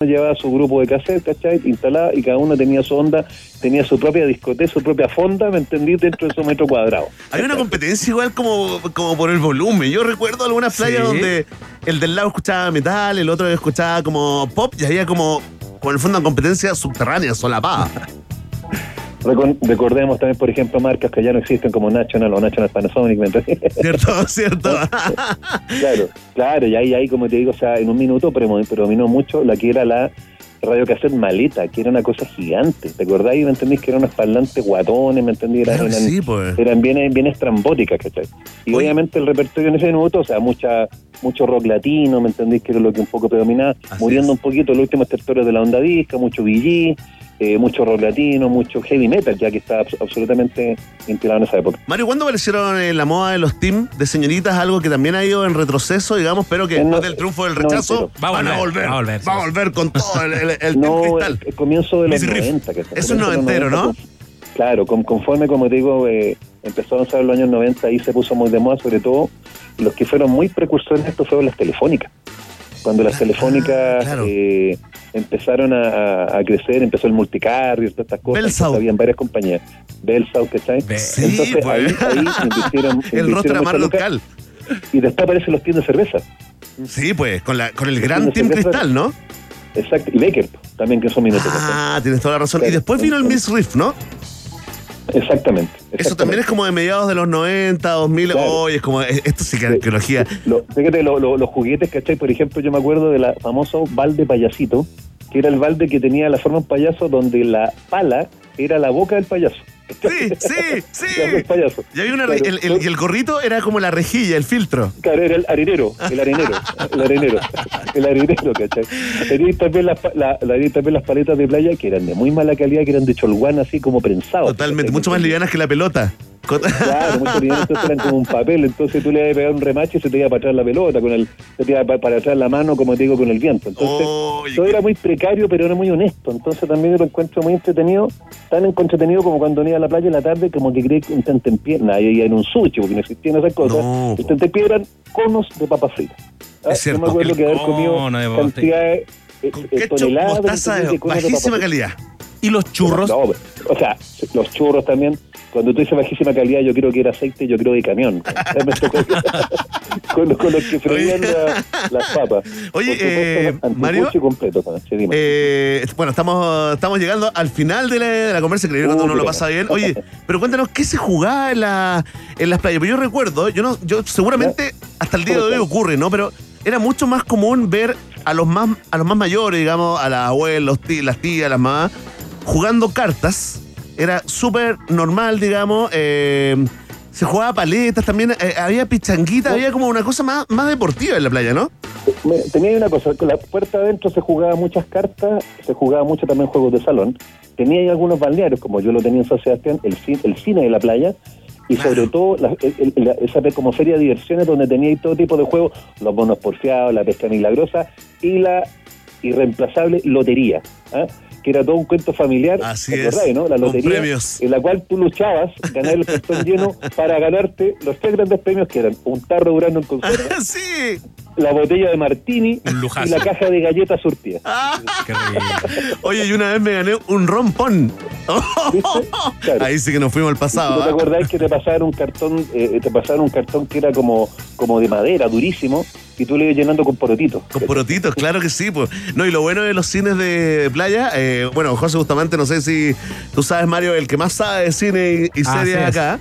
llevaba su grupo de cassette, ¿cachai? Instalada, y cada uno tenía su onda, tenía su propia discoteca, su propia fonda, ¿me entendí? Dentro de su metro cuadrado. Hay una competencia igual como por el volumen. Yo recuerdo algunas playas donde el del lado escuchaba metal, el otro escuchaba como pop, y había como en el fondo una competencia subterránea, solapada. Recordemos también, por ejemplo, marcas que ya no existen como National o National Panasonic, ¿me entiendes? Cierto. Claro, y ahí, como te digo, o sea, en un minuto predominó mucho la que era la radiocassette maleta, que era una cosa gigante, ¿te acordás? ¿Me entendís? Que eran unos parlantes guatones, ¿me entendís? Eran bien estrambóticas, ¿cachai? Y obviamente el repertorio en ese minuto, o sea, mucho rock latino, ¿me entendís? Que era lo que un poco predominaba, muriendo un poquito los últimos territorios de la onda disca, mucho Bee Gees, mucho rock latino, mucho heavy metal, ya que estaba absolutamente inspirado en esa época. Mario, ¿cuándo aparecieron en la moda de los teams de señoritas, algo que también ha ido en retroceso, digamos, pero que después del triunfo del rechazo van a volver con todo el cristal? El comienzo de los 90. Eso es noventero, ¿no? Claro, conforme, como te digo, empezó a avanzar en los años 90, ahí se puso muy de moda, sobre todo los que fueron muy precursores de esto fueron las telefónicas. Cuando las telefónicas empezaron a crecer, empezó el multicarrier, todas estas cosas, habían varias compañías. Belsau, ¿cachai? Sí, entonces ahí invirtieron el rostro de mar local. Y después aparecen los teams de cerveza. Sí, pues, con el gran team Cristal, ¿no? Exacto, y Becker también, que son minutos. Tienes toda la razón. Y después vino el Miss Riff, ¿no? Exactamente. Eso también es como de mediados de los 90, 2000. Hoy es como, esto sí que es arqueología. Fíjate, los juguetes, ¿cachai? Por ejemplo, yo me acuerdo de la famoso balde payasito, que era el balde que tenía la forma de un payaso, donde la pala era la boca del payaso. Sí. Y había el gorrito era como la rejilla, el filtro. Claro, era el harinero, ¿cachai? Tenía también las paletas de playa que eran de muy mala calidad, que eran de cholguán, así como prensado. Totalmente, mucho más livianas que la pelota. Claro, mucho livianas, entonces eran como un papel, entonces tú le ibas a pegar un remache y se te iba para atrás la pelota, se te iba para atrás la mano, como te digo, con el viento. Entonces, todo era muy precario, pero era muy honesto. Entonces también lo encuentro muy entretenido, tan entretenido como cuando venía a la playa en la tarde, como que creí que un tentempié, nadie en un sushi, porque no existían esas cosas. El tentempié eran conos de papas fritas. Es cierto. Yo me acuerdo que haber comido cantidades, toneladas mostaza de bajísima calidad. ¿Y los churros? No, o sea, los churros también. Cuando tú dices bajísima calidad, yo creo que era aceite, yo creo de camión. con los que freían las papas. Oye, Mario, completo, bueno, estamos llegando al final de la conversa, que cuando uno lo pasa bien. Oye, pero cuéntanos, ¿qué se jugaba en las playas? Pues yo recuerdo, yo seguramente hasta el día de hoy ocurre, ¿no? Pero era mucho más común ver a los más mayores, digamos, a las abuelas, las tías, las mamás, jugando cartas. Era súper normal, digamos. Se jugaba paletas también. Había pichanguita, había como una cosa más deportiva en la playa, ¿no? Tenía una cosa, con la puerta adentro se jugaba muchas cartas, se jugaba mucho también juegos de salón. Tenía ahí algunos balnearios, como yo lo tenía en San Sebastián, el cine de la playa. Y sobre todo, esa como feria de diversiones donde tenía ahí todo tipo de juegos, los bonos porfiados, la pesca milagrosa y la irreemplazable lotería, que era todo un cuento familiar. Así es, ¿no? La lotería, en la cual tú luchabas, ganar el cartón lleno para ganarte los 3 grandes premios, que eran un tarro Durano en conserva, sí, la botella de martini y la caja de galletas surtidas. Qué Oye, y una vez me gané un rompón. Claro. Ahí sí que nos fuimos al pasado. ¿No te acordás que te pasaron un cartón que era como de madera, durísimo, y tú le ibas llenando con porotitos? Con porotitos, claro que sí, pues. No, y lo bueno de los cines de playa, bueno, José Bustamante, no sé si tú sabes, Mario, el que más sabe de cine y series acá.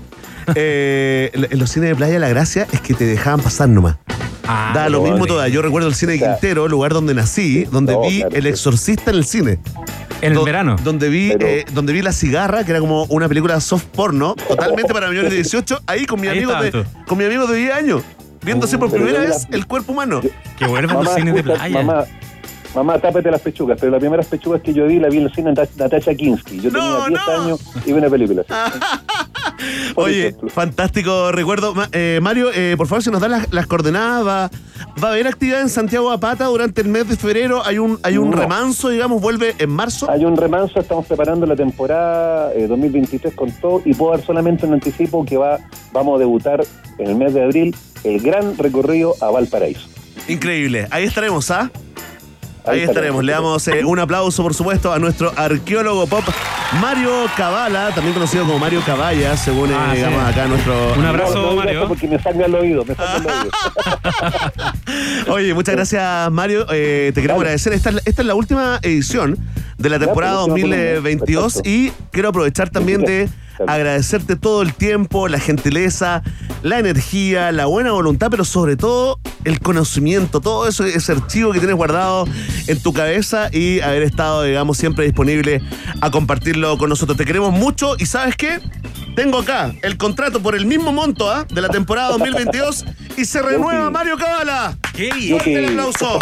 En los cines de playa la gracia es que te dejaban pasar nomás. Da lo mismo toda. Yo recuerdo el cine de Quintero, lugar donde nací, donde vi El Exorcista en el cine. En el verano. Donde vi La Cigarra, que era como una película soft porno, totalmente para mayores de 18, ahí con mi amigo de 10 años, viéndose por primera vez el cuerpo humano. Que vuelvan los cines de playa. Mamá, tápate las pechugas, pero las primeras pechugas que yo vi, la vi en el cine Natasha Kinski. Yo tenía 10 años y vi una película. Oye, fantástico recuerdo. Mario, por favor, si nos das las coordenadas, ¿va a haber actividad en Santiago Apata durante el mes de febrero? ¿Hay un remanso, digamos, vuelve en marzo? Hay un remanso, estamos preparando la temporada 2023 con todo, y puedo dar solamente un anticipo que vamos a debutar en el mes de abril el gran recorrido a Valparaíso. Increíble, ahí estaremos, Ahí estaremos. Le damos un aplauso, por supuesto, a nuestro arqueólogo pop, Mario Cabala, también conocido como Mario Caballa, según digamos acá nuestro... Un abrazo, Mario. Porque me saca el oído, Oye, muchas gracias, Mario. Te queremos agradecer. Esta es la última edición de la temporada 2022 y quiero aprovechar también de agradecerte todo el tiempo, la gentileza, la energía, la buena voluntad, pero sobre todo el conocimiento, todo eso, ese archivo que tienes guardado en tu cabeza y haber estado, digamos, siempre disponible a compartirlo con nosotros. Te queremos mucho y ¿sabes qué? Tengo acá el contrato por el mismo monto de la temporada 2022 y se renueva Mario Cabala. ¡Qué bien! Fuerte el aplauso.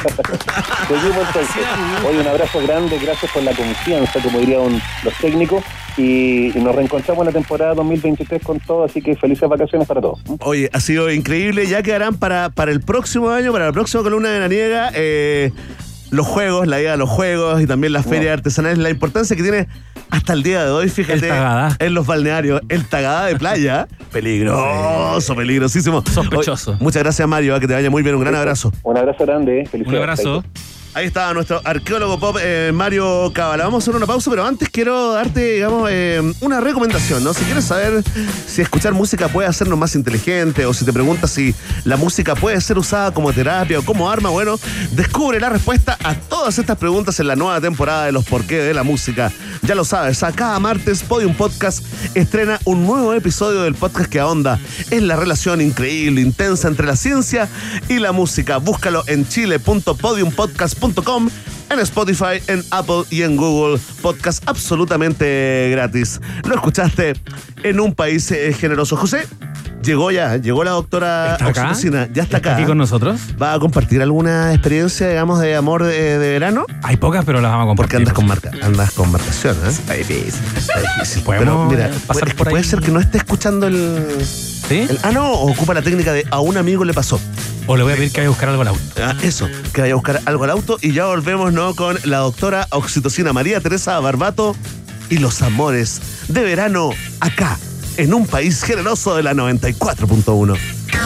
Oye, un abrazo grande, gracias por la confianza, como dirían los técnicos, y nos reencontramos en la temporada 2023 con todo, así que felices vacaciones para todos. Oye, ha sido increíble, ya quedarán para el próximo año, para la próxima columna de Veraniega, los juegos, la idea de los juegos y también las ferias artesanales, la importancia que tiene hasta el día de hoy, fíjate, en los balnearios, el Tagadá de playa, peligroso, peligrosísimo. Sospechoso. Oye, muchas gracias, Mario, que te vaya muy bien, un gran abrazo. Un abrazo grande, felicidades. Un abrazo. Ahí está nuestro arqueólogo pop, Mario Cabala. Vamos a hacer una pausa, pero antes quiero darte, digamos, una recomendación, ¿no? Si quieres saber si escuchar música puede hacernos más inteligentes, o si te preguntas si la música puede ser usada como terapia o como arma, bueno, descubre la respuesta a todas estas preguntas en la nueva temporada de Los Porqué de la Música. Ya lo sabes, a cada martes Podium Podcast estrena un nuevo episodio del podcast que ahonda en la relación increíble, intensa entre la ciencia y la música. Búscalo en chile.podiumpodcast.com, en Spotify, en Apple y en Google Podcast, absolutamente gratis. Lo escuchaste en Un País Generoso. José, llegó la doctora Oxitocina, ya está acá. ¿Aquí con nosotros? ¿Va a compartir alguna experiencia, digamos, de amor de verano? Hay pocas, pero las vamos a compartir. Porque andas con marcación, ¿eh? Está difícil. Pero mira, pasar por ahí. Puede ser que no esté escuchando el... ¿Sí? No, ocupa la técnica de a un amigo le pasó. O le voy a pedir que vaya a buscar algo al auto. Eso, que vaya a buscar algo al auto. Y ya volvemos, ¿no?, con la doctora Oxitocina María Teresa Barbato y los amores de verano acá, en Un País Generoso de la 94.1.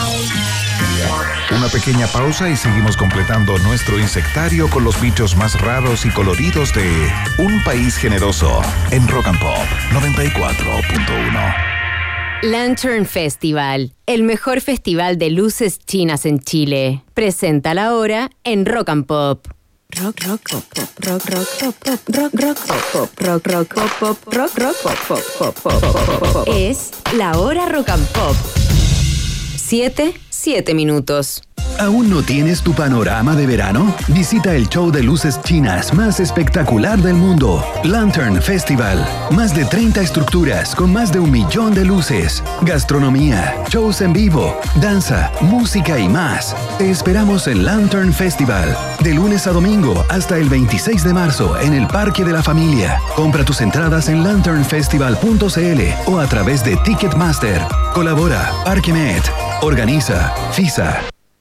Una pequeña pausa y seguimos completando nuestro insectario con los bichos más raros y coloridos de Un País Generoso en Rock and Pop 94.1. Lantern Festival, el mejor festival de luces chinas en Chile. Presenta la hora en Rock and Pop. Rock, rock, pop, pop, rock, rock, pop, pop, rock, rock, pop, pop, rock, rock, pop, pop, rock, rock, pop, pop, pop, pop. Es la hora Rock and Pop. 7 minutos. ¿Aún no tienes tu panorama de verano? Visita el show de luces chinas más espectacular del mundo, Lantern Festival. Más de 30 estructuras con más de 1 millón de luces, gastronomía, shows en vivo, danza, música y más. Te esperamos en Lantern Festival, de lunes a domingo hasta el 26 de marzo en el Parque de la Familia. Compra tus entradas en lanternfestival.cl o a través de Ticketmaster. Colabora Parquemet. Organiza FISA.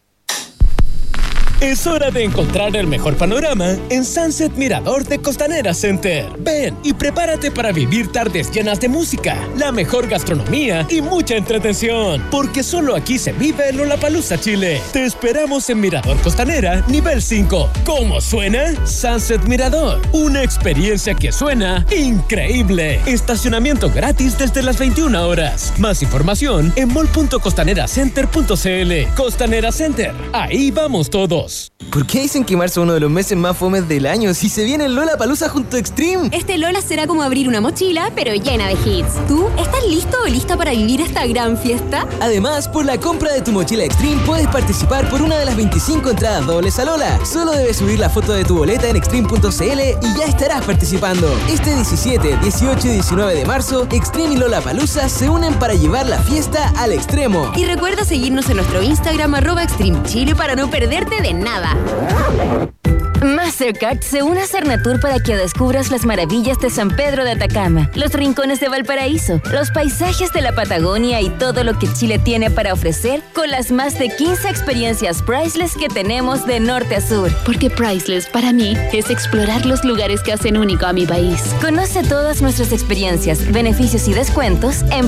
Es hora de encontrar el mejor panorama en Sunset Mirador de Costanera Center. Ven y prepárate para vivir tardes llenas de música, la mejor gastronomía y mucha entretención. Porque solo aquí se vive Lollapalooza Chile. Te esperamos en Mirador Costanera, nivel 5. ¿Cómo suena? Sunset Mirador. Una experiencia que suena increíble. Estacionamiento gratis desde las 21 horas. Más información en mall.costaneracenter.cl. Costanera Center. Ahí vamos todos. ¿Por qué dicen que marzo es uno de los meses más fomes del año si se viene el Lollapalooza junto a Extreme? Este Lola será como abrir una mochila, pero llena de hits. ¿Tú estás listo o lista para vivir esta gran fiesta? Además, por la compra de tu mochila Extreme puedes participar por una de las 25 entradas dobles a Lola. Solo debes subir la foto de tu boleta en extreme.cl y ya estarás participando. Este 17, 18 y 19 de marzo, Extreme y Lollapalooza se unen para llevar la fiesta al extremo. Y recuerda seguirnos en nuestro Instagram @ExtremeChile para no perderte de nada. Mastercard se une a Cernatur para que descubras las maravillas de San Pedro de Atacama, los rincones de Valparaíso, los paisajes de la Patagonia y todo lo que Chile tiene para ofrecer con las más de 15 experiencias Priceless que tenemos de norte a sur. Porque Priceless para mí es explorar los lugares que hacen único a mi país. Conoce todas nuestras experiencias, beneficios y descuentos en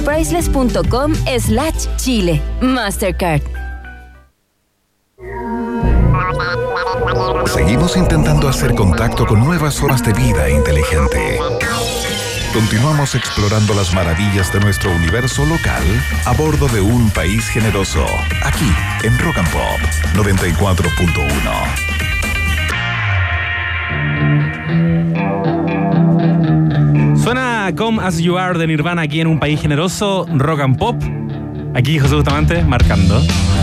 priceless.com/Chile. Mastercard. Seguimos intentando hacer contacto con nuevas formas de vida inteligente. Continuamos explorando las maravillas de nuestro universo local a bordo de un país generoso. Aquí, en Rock and Pop 94.1. Suena Come As You Are de Nirvana aquí en un país generoso, Rock and Pop. Aquí José Bustamante marcando.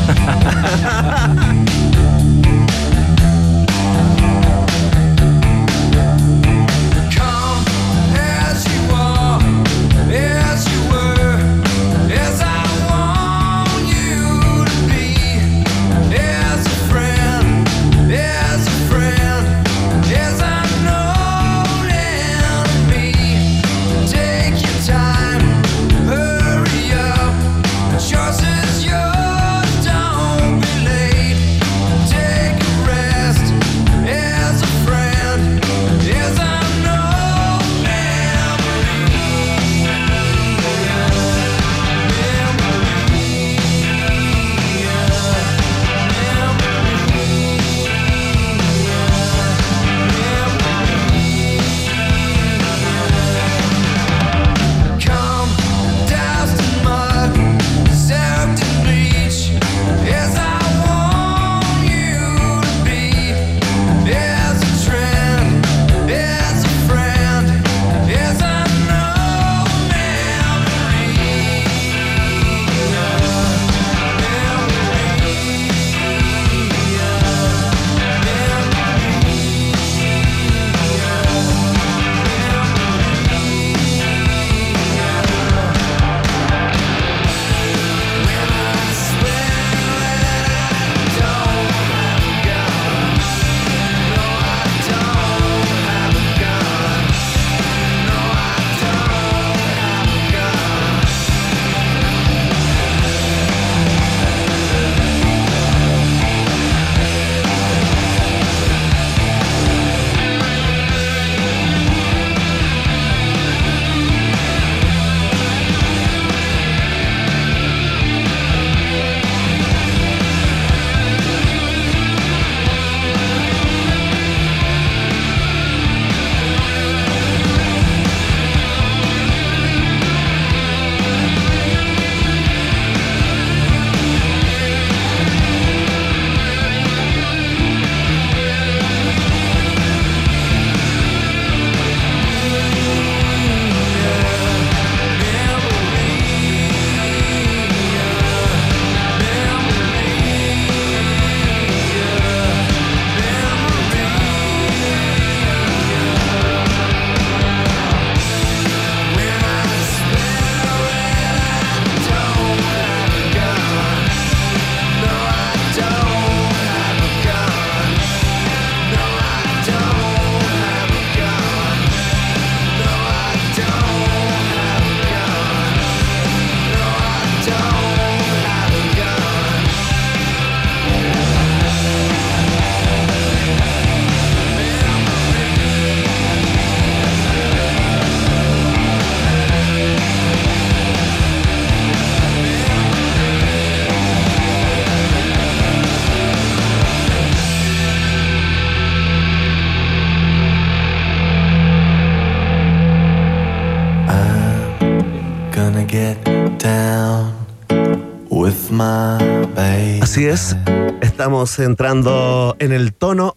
Así es, estamos entrando en el tono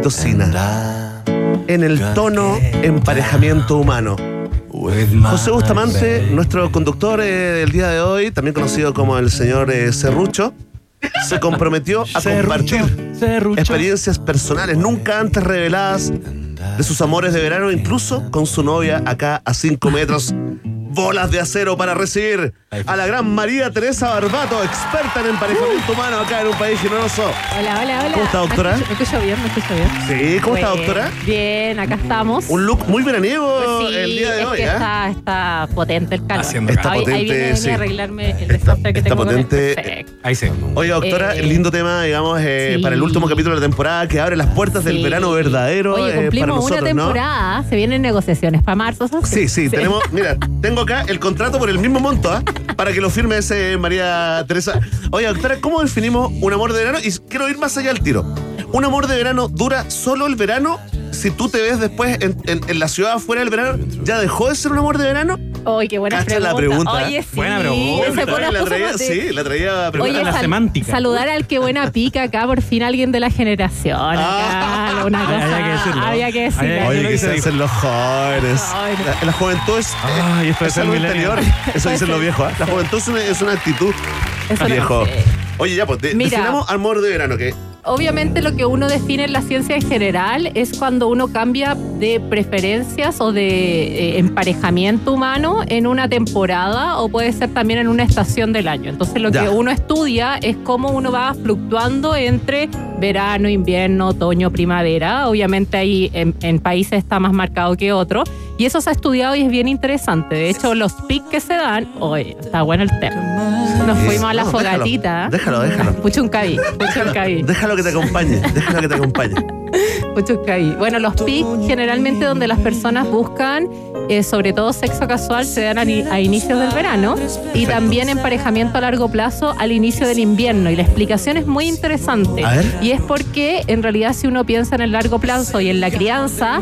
oxitocina, en el tono emparejamiento humano. José Bustamante, nuestro conductor del día de hoy, también conocido como el señor Serrucho, se comprometió a compartir experiencias personales nunca antes reveladas de sus amores de verano, incluso con su novia acá a 5 metros. Bolas de acero para recibir a la gran María Teresa Barbato, experta en emparejamiento humano acá en un país generoso. Hola, hola, hola. ¿Cómo está, doctora? ¿Me escucho bien? Sí, ¿cómo está, doctora? Bien, acá estamos. Un look muy veraniego pues sí, el día de hoy, que está potente el calor. Está potente, ahí viene sí. a arreglarme el desastre que tengo potente. Perfecto. Ahí sí. Oiga, doctora, lindo tema, digamos, sí. para el último capítulo de la temporada que abre las puertas del verano verdadero. Oye, cumplimos para nosotros, una temporada, ¿no? Se vienen negociaciones para marzo. Sí, tenemos, mira, tengo acá el contrato por el mismo monto, para que lo firme ese María Teresa. Oye, doctora, ¿cómo definimos un amor de verano? Y quiero ir más allá del tiro. ¿Un amor de verano dura solo el verano? Si tú te ves después en la ciudad afuera del verano, ¿ya dejó de ser un amor de verano? Oye, qué buena Cacha pregunta. la pregunta. Oye, sí. Buena pregunta. Se pone La traía, cosas sí, la traía Oye, la semántica. saludar al que buena pica acá, por fin alguien de la generación. Acá, una cosa. Había que decirlo. Había que decirlo. Oye, ¿qué se dicen los jóvenes? Ay, La juventud es, Ay, esto es el algo milenio. interior. Eso dicen los viejos. La juventud es una actitud. Eso no Viejo. sé. Oye, ya, pues, Mira. definamos amor de verano, que Obviamente lo que uno define en la ciencia en general es cuando uno cambia de preferencias o de emparejamiento humano en una temporada o puede ser también en una estación del año. Entonces lo que uno estudia es cómo uno va fluctuando entre verano, invierno, otoño, primavera. Obviamente ahí en países está más marcado que otros. Y eso se ha estudiado y es bien interesante. De hecho, los picos que se dan... Oye, está bueno el tema. Nos fuimos a la fogatita. Déjalo. Puchuncaví. Déjalo que te acompañe. Puchuncaví. Bueno, los picos generalmente donde las personas buscan, sobre todo sexo casual, se dan a inicios del verano y también emparejamiento a largo plazo al inicio del invierno. Y la explicación es muy interesante. A ver. Y es porque en realidad si uno piensa en el largo plazo y en la crianza,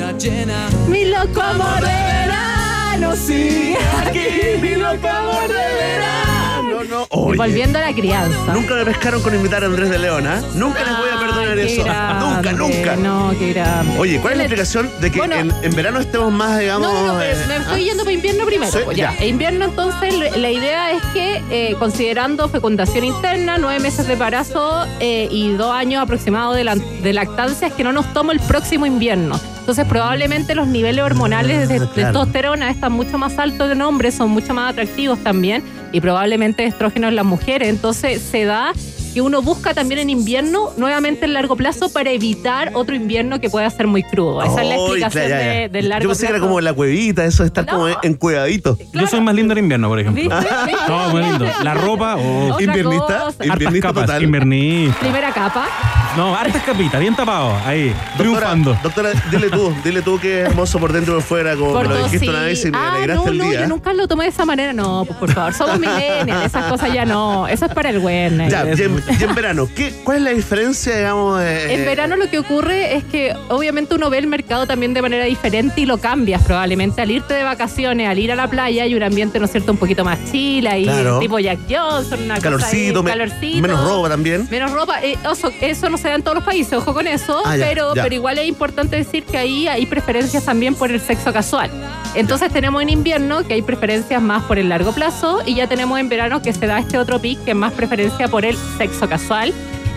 mi loco amor de verano sigue aquí, mi loco amor de verano. No. Y Oye, volviendo a la crianza. nunca me pescaron con invitar a Andrés de León, ¿ah? Nunca les voy a perdonar Qué eso. grande. Nunca. No, qué grande. Oye, ¿cuál es la explicación de que Bueno, en verano estemos más, digamos... No, me estoy yendo para invierno primero. Sí, Pues ya. Invierno, entonces, la idea es que, considerando fecundación interna, 9 meses de embarazo y 2 años aproximados de lactancia, es que no nos toma el próximo invierno. Entonces, probablemente los niveles hormonales de testosterona están mucho más altos en hombres, son mucho más atractivos también, y probablemente estrógenos en las mujeres. Entonces, se da que uno busca también en invierno, nuevamente en largo plazo, para evitar otro invierno que pueda ser muy crudo. Esa es la explicación del largo Yo pensé plazo. que era como la cuevita, eso de estar No. como encuevadito. Yo soy más lindo en invierno, por ejemplo. ¿Viste? No, muy lindo. La ropa, Otra Inviernista, cosa. inviernista capas, total. invernista. Primera capa. No, hartas capitas, bien tapado, ahí, triunfando. Doctora, dile tú que es hermoso por dentro y por fuera, como me lo dijiste sí. una vez y me alegraste el día. Yo nunca lo tomé de esa manera. No, pues por favor, somos millennials, esas cosas ya no. Eso es para el wellness. Ya, y en verano, ¿cuál es la diferencia, digamos? En verano lo que ocurre es que obviamente uno ve el mercado también de manera diferente y lo cambias probablemente al irte de vacaciones, al ir a la playa, hay un ambiente, ¿no es cierto?, un poquito más chill, ahí Claro. tipo Jack Johnson, una Calorcito, cosa ahí, calorcito. menos ropa también. Menos ropa, eso no se da en todos los países, ojo con eso, Ah, ya, pero ya. igual es importante decir que ahí hay preferencias también por el sexo casual. Entonces tenemos en invierno que hay preferencias más por el largo plazo y ya tenemos en verano que se da este otro pic que es más preferencia por el sexo casual.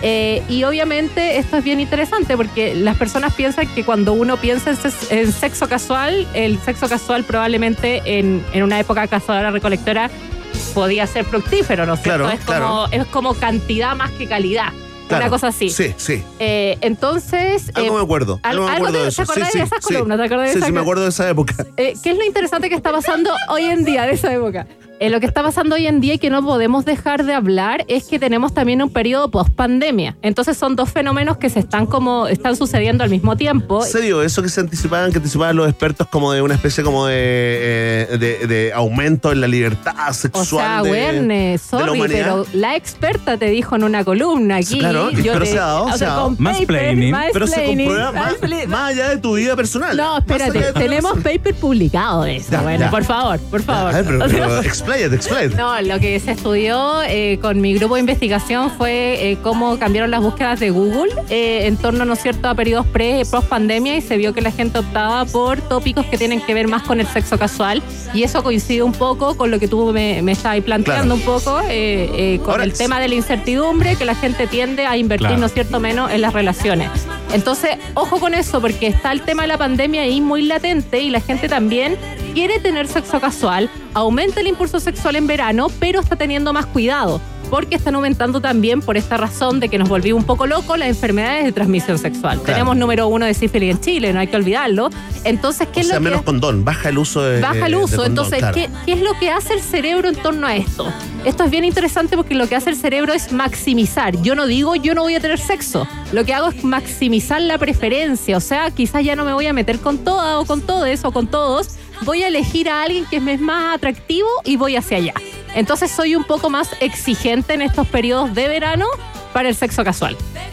Y obviamente esto es bien interesante porque las personas piensan que cuando uno piensa en sexo casual, el sexo casual probablemente en una época cazadora-recolectora podía ser fructífero, ¿no es cierto? Claro, Es como cantidad más que calidad. Claro. Una cosa así. Sí. Entonces... Algo me acuerdo. Algo me acuerdo de eso. ¿Te acordás de esas columnas? ¿Te acordás de esa? Sí, me acuerdo de esa época. ¿Qué es lo interesante que está pasando hoy en día de esa época? Lo que está pasando hoy en día y que no podemos dejar de hablar es que tenemos también un periodo post-pandemia. Entonces son dos fenómenos que están sucediendo al mismo tiempo. ¿Se dio eso que anticipaban los expertos como de una especie como de aumento en la libertad sexual O sea, de la sorry, humanidad? pero la experta te dijo en una columna aquí. Claro, pero se ha dado. Con Mansplaining. Pero se mansplaining, comprueba más allá de tu vida personal. No, Más allá espérate, de tu tenemos vida paper publicado de eso. Ya, Bueno, ya. por favor. A ver, pero explain it. No, lo que se estudió con mi grupo de investigación fue cómo cambiaron las búsquedas de Google en torno, ¿no es cierto?, a periodos post pandemia, y se vio que la gente optaba por tópicos que tienen que ver más con el sexo casual, y eso coincide un poco con lo que tú me estabas planteando, Claro. un poco con Ahora, el tema de la incertidumbre, que la gente tiende a invertir, Claro. ¿no es cierto?, menos en las relaciones. Entonces, ojo con eso, porque está el tema de la pandemia ahí muy latente y la gente también quiere tener sexo casual, aumenta el impulso sexual en verano, pero está teniendo más cuidado, porque están aumentando también por esta razón de que nos volvimos un poco locos las enfermedades de transmisión sexual. Claro. Tenemos número 1 de sífilis en Chile, no hay que olvidarlo. Entonces, ¿qué O es sea, lo que menos condón, baja el uso de baja el de uso? condón, Entonces, claro. ¿qué es lo que hace el cerebro en torno a esto? Esto es bien interesante porque lo que hace el cerebro es maximizar. Yo no digo yo no voy a tener sexo. Lo que hago es maximizar la preferencia. O sea, quizás ya no me voy a meter con toda o con todes o con todos. Voy a elegir a alguien que me es más atractivo y voy hacia allá. Entonces soy un poco más exigente en estos periodos de verano para el sexo casual.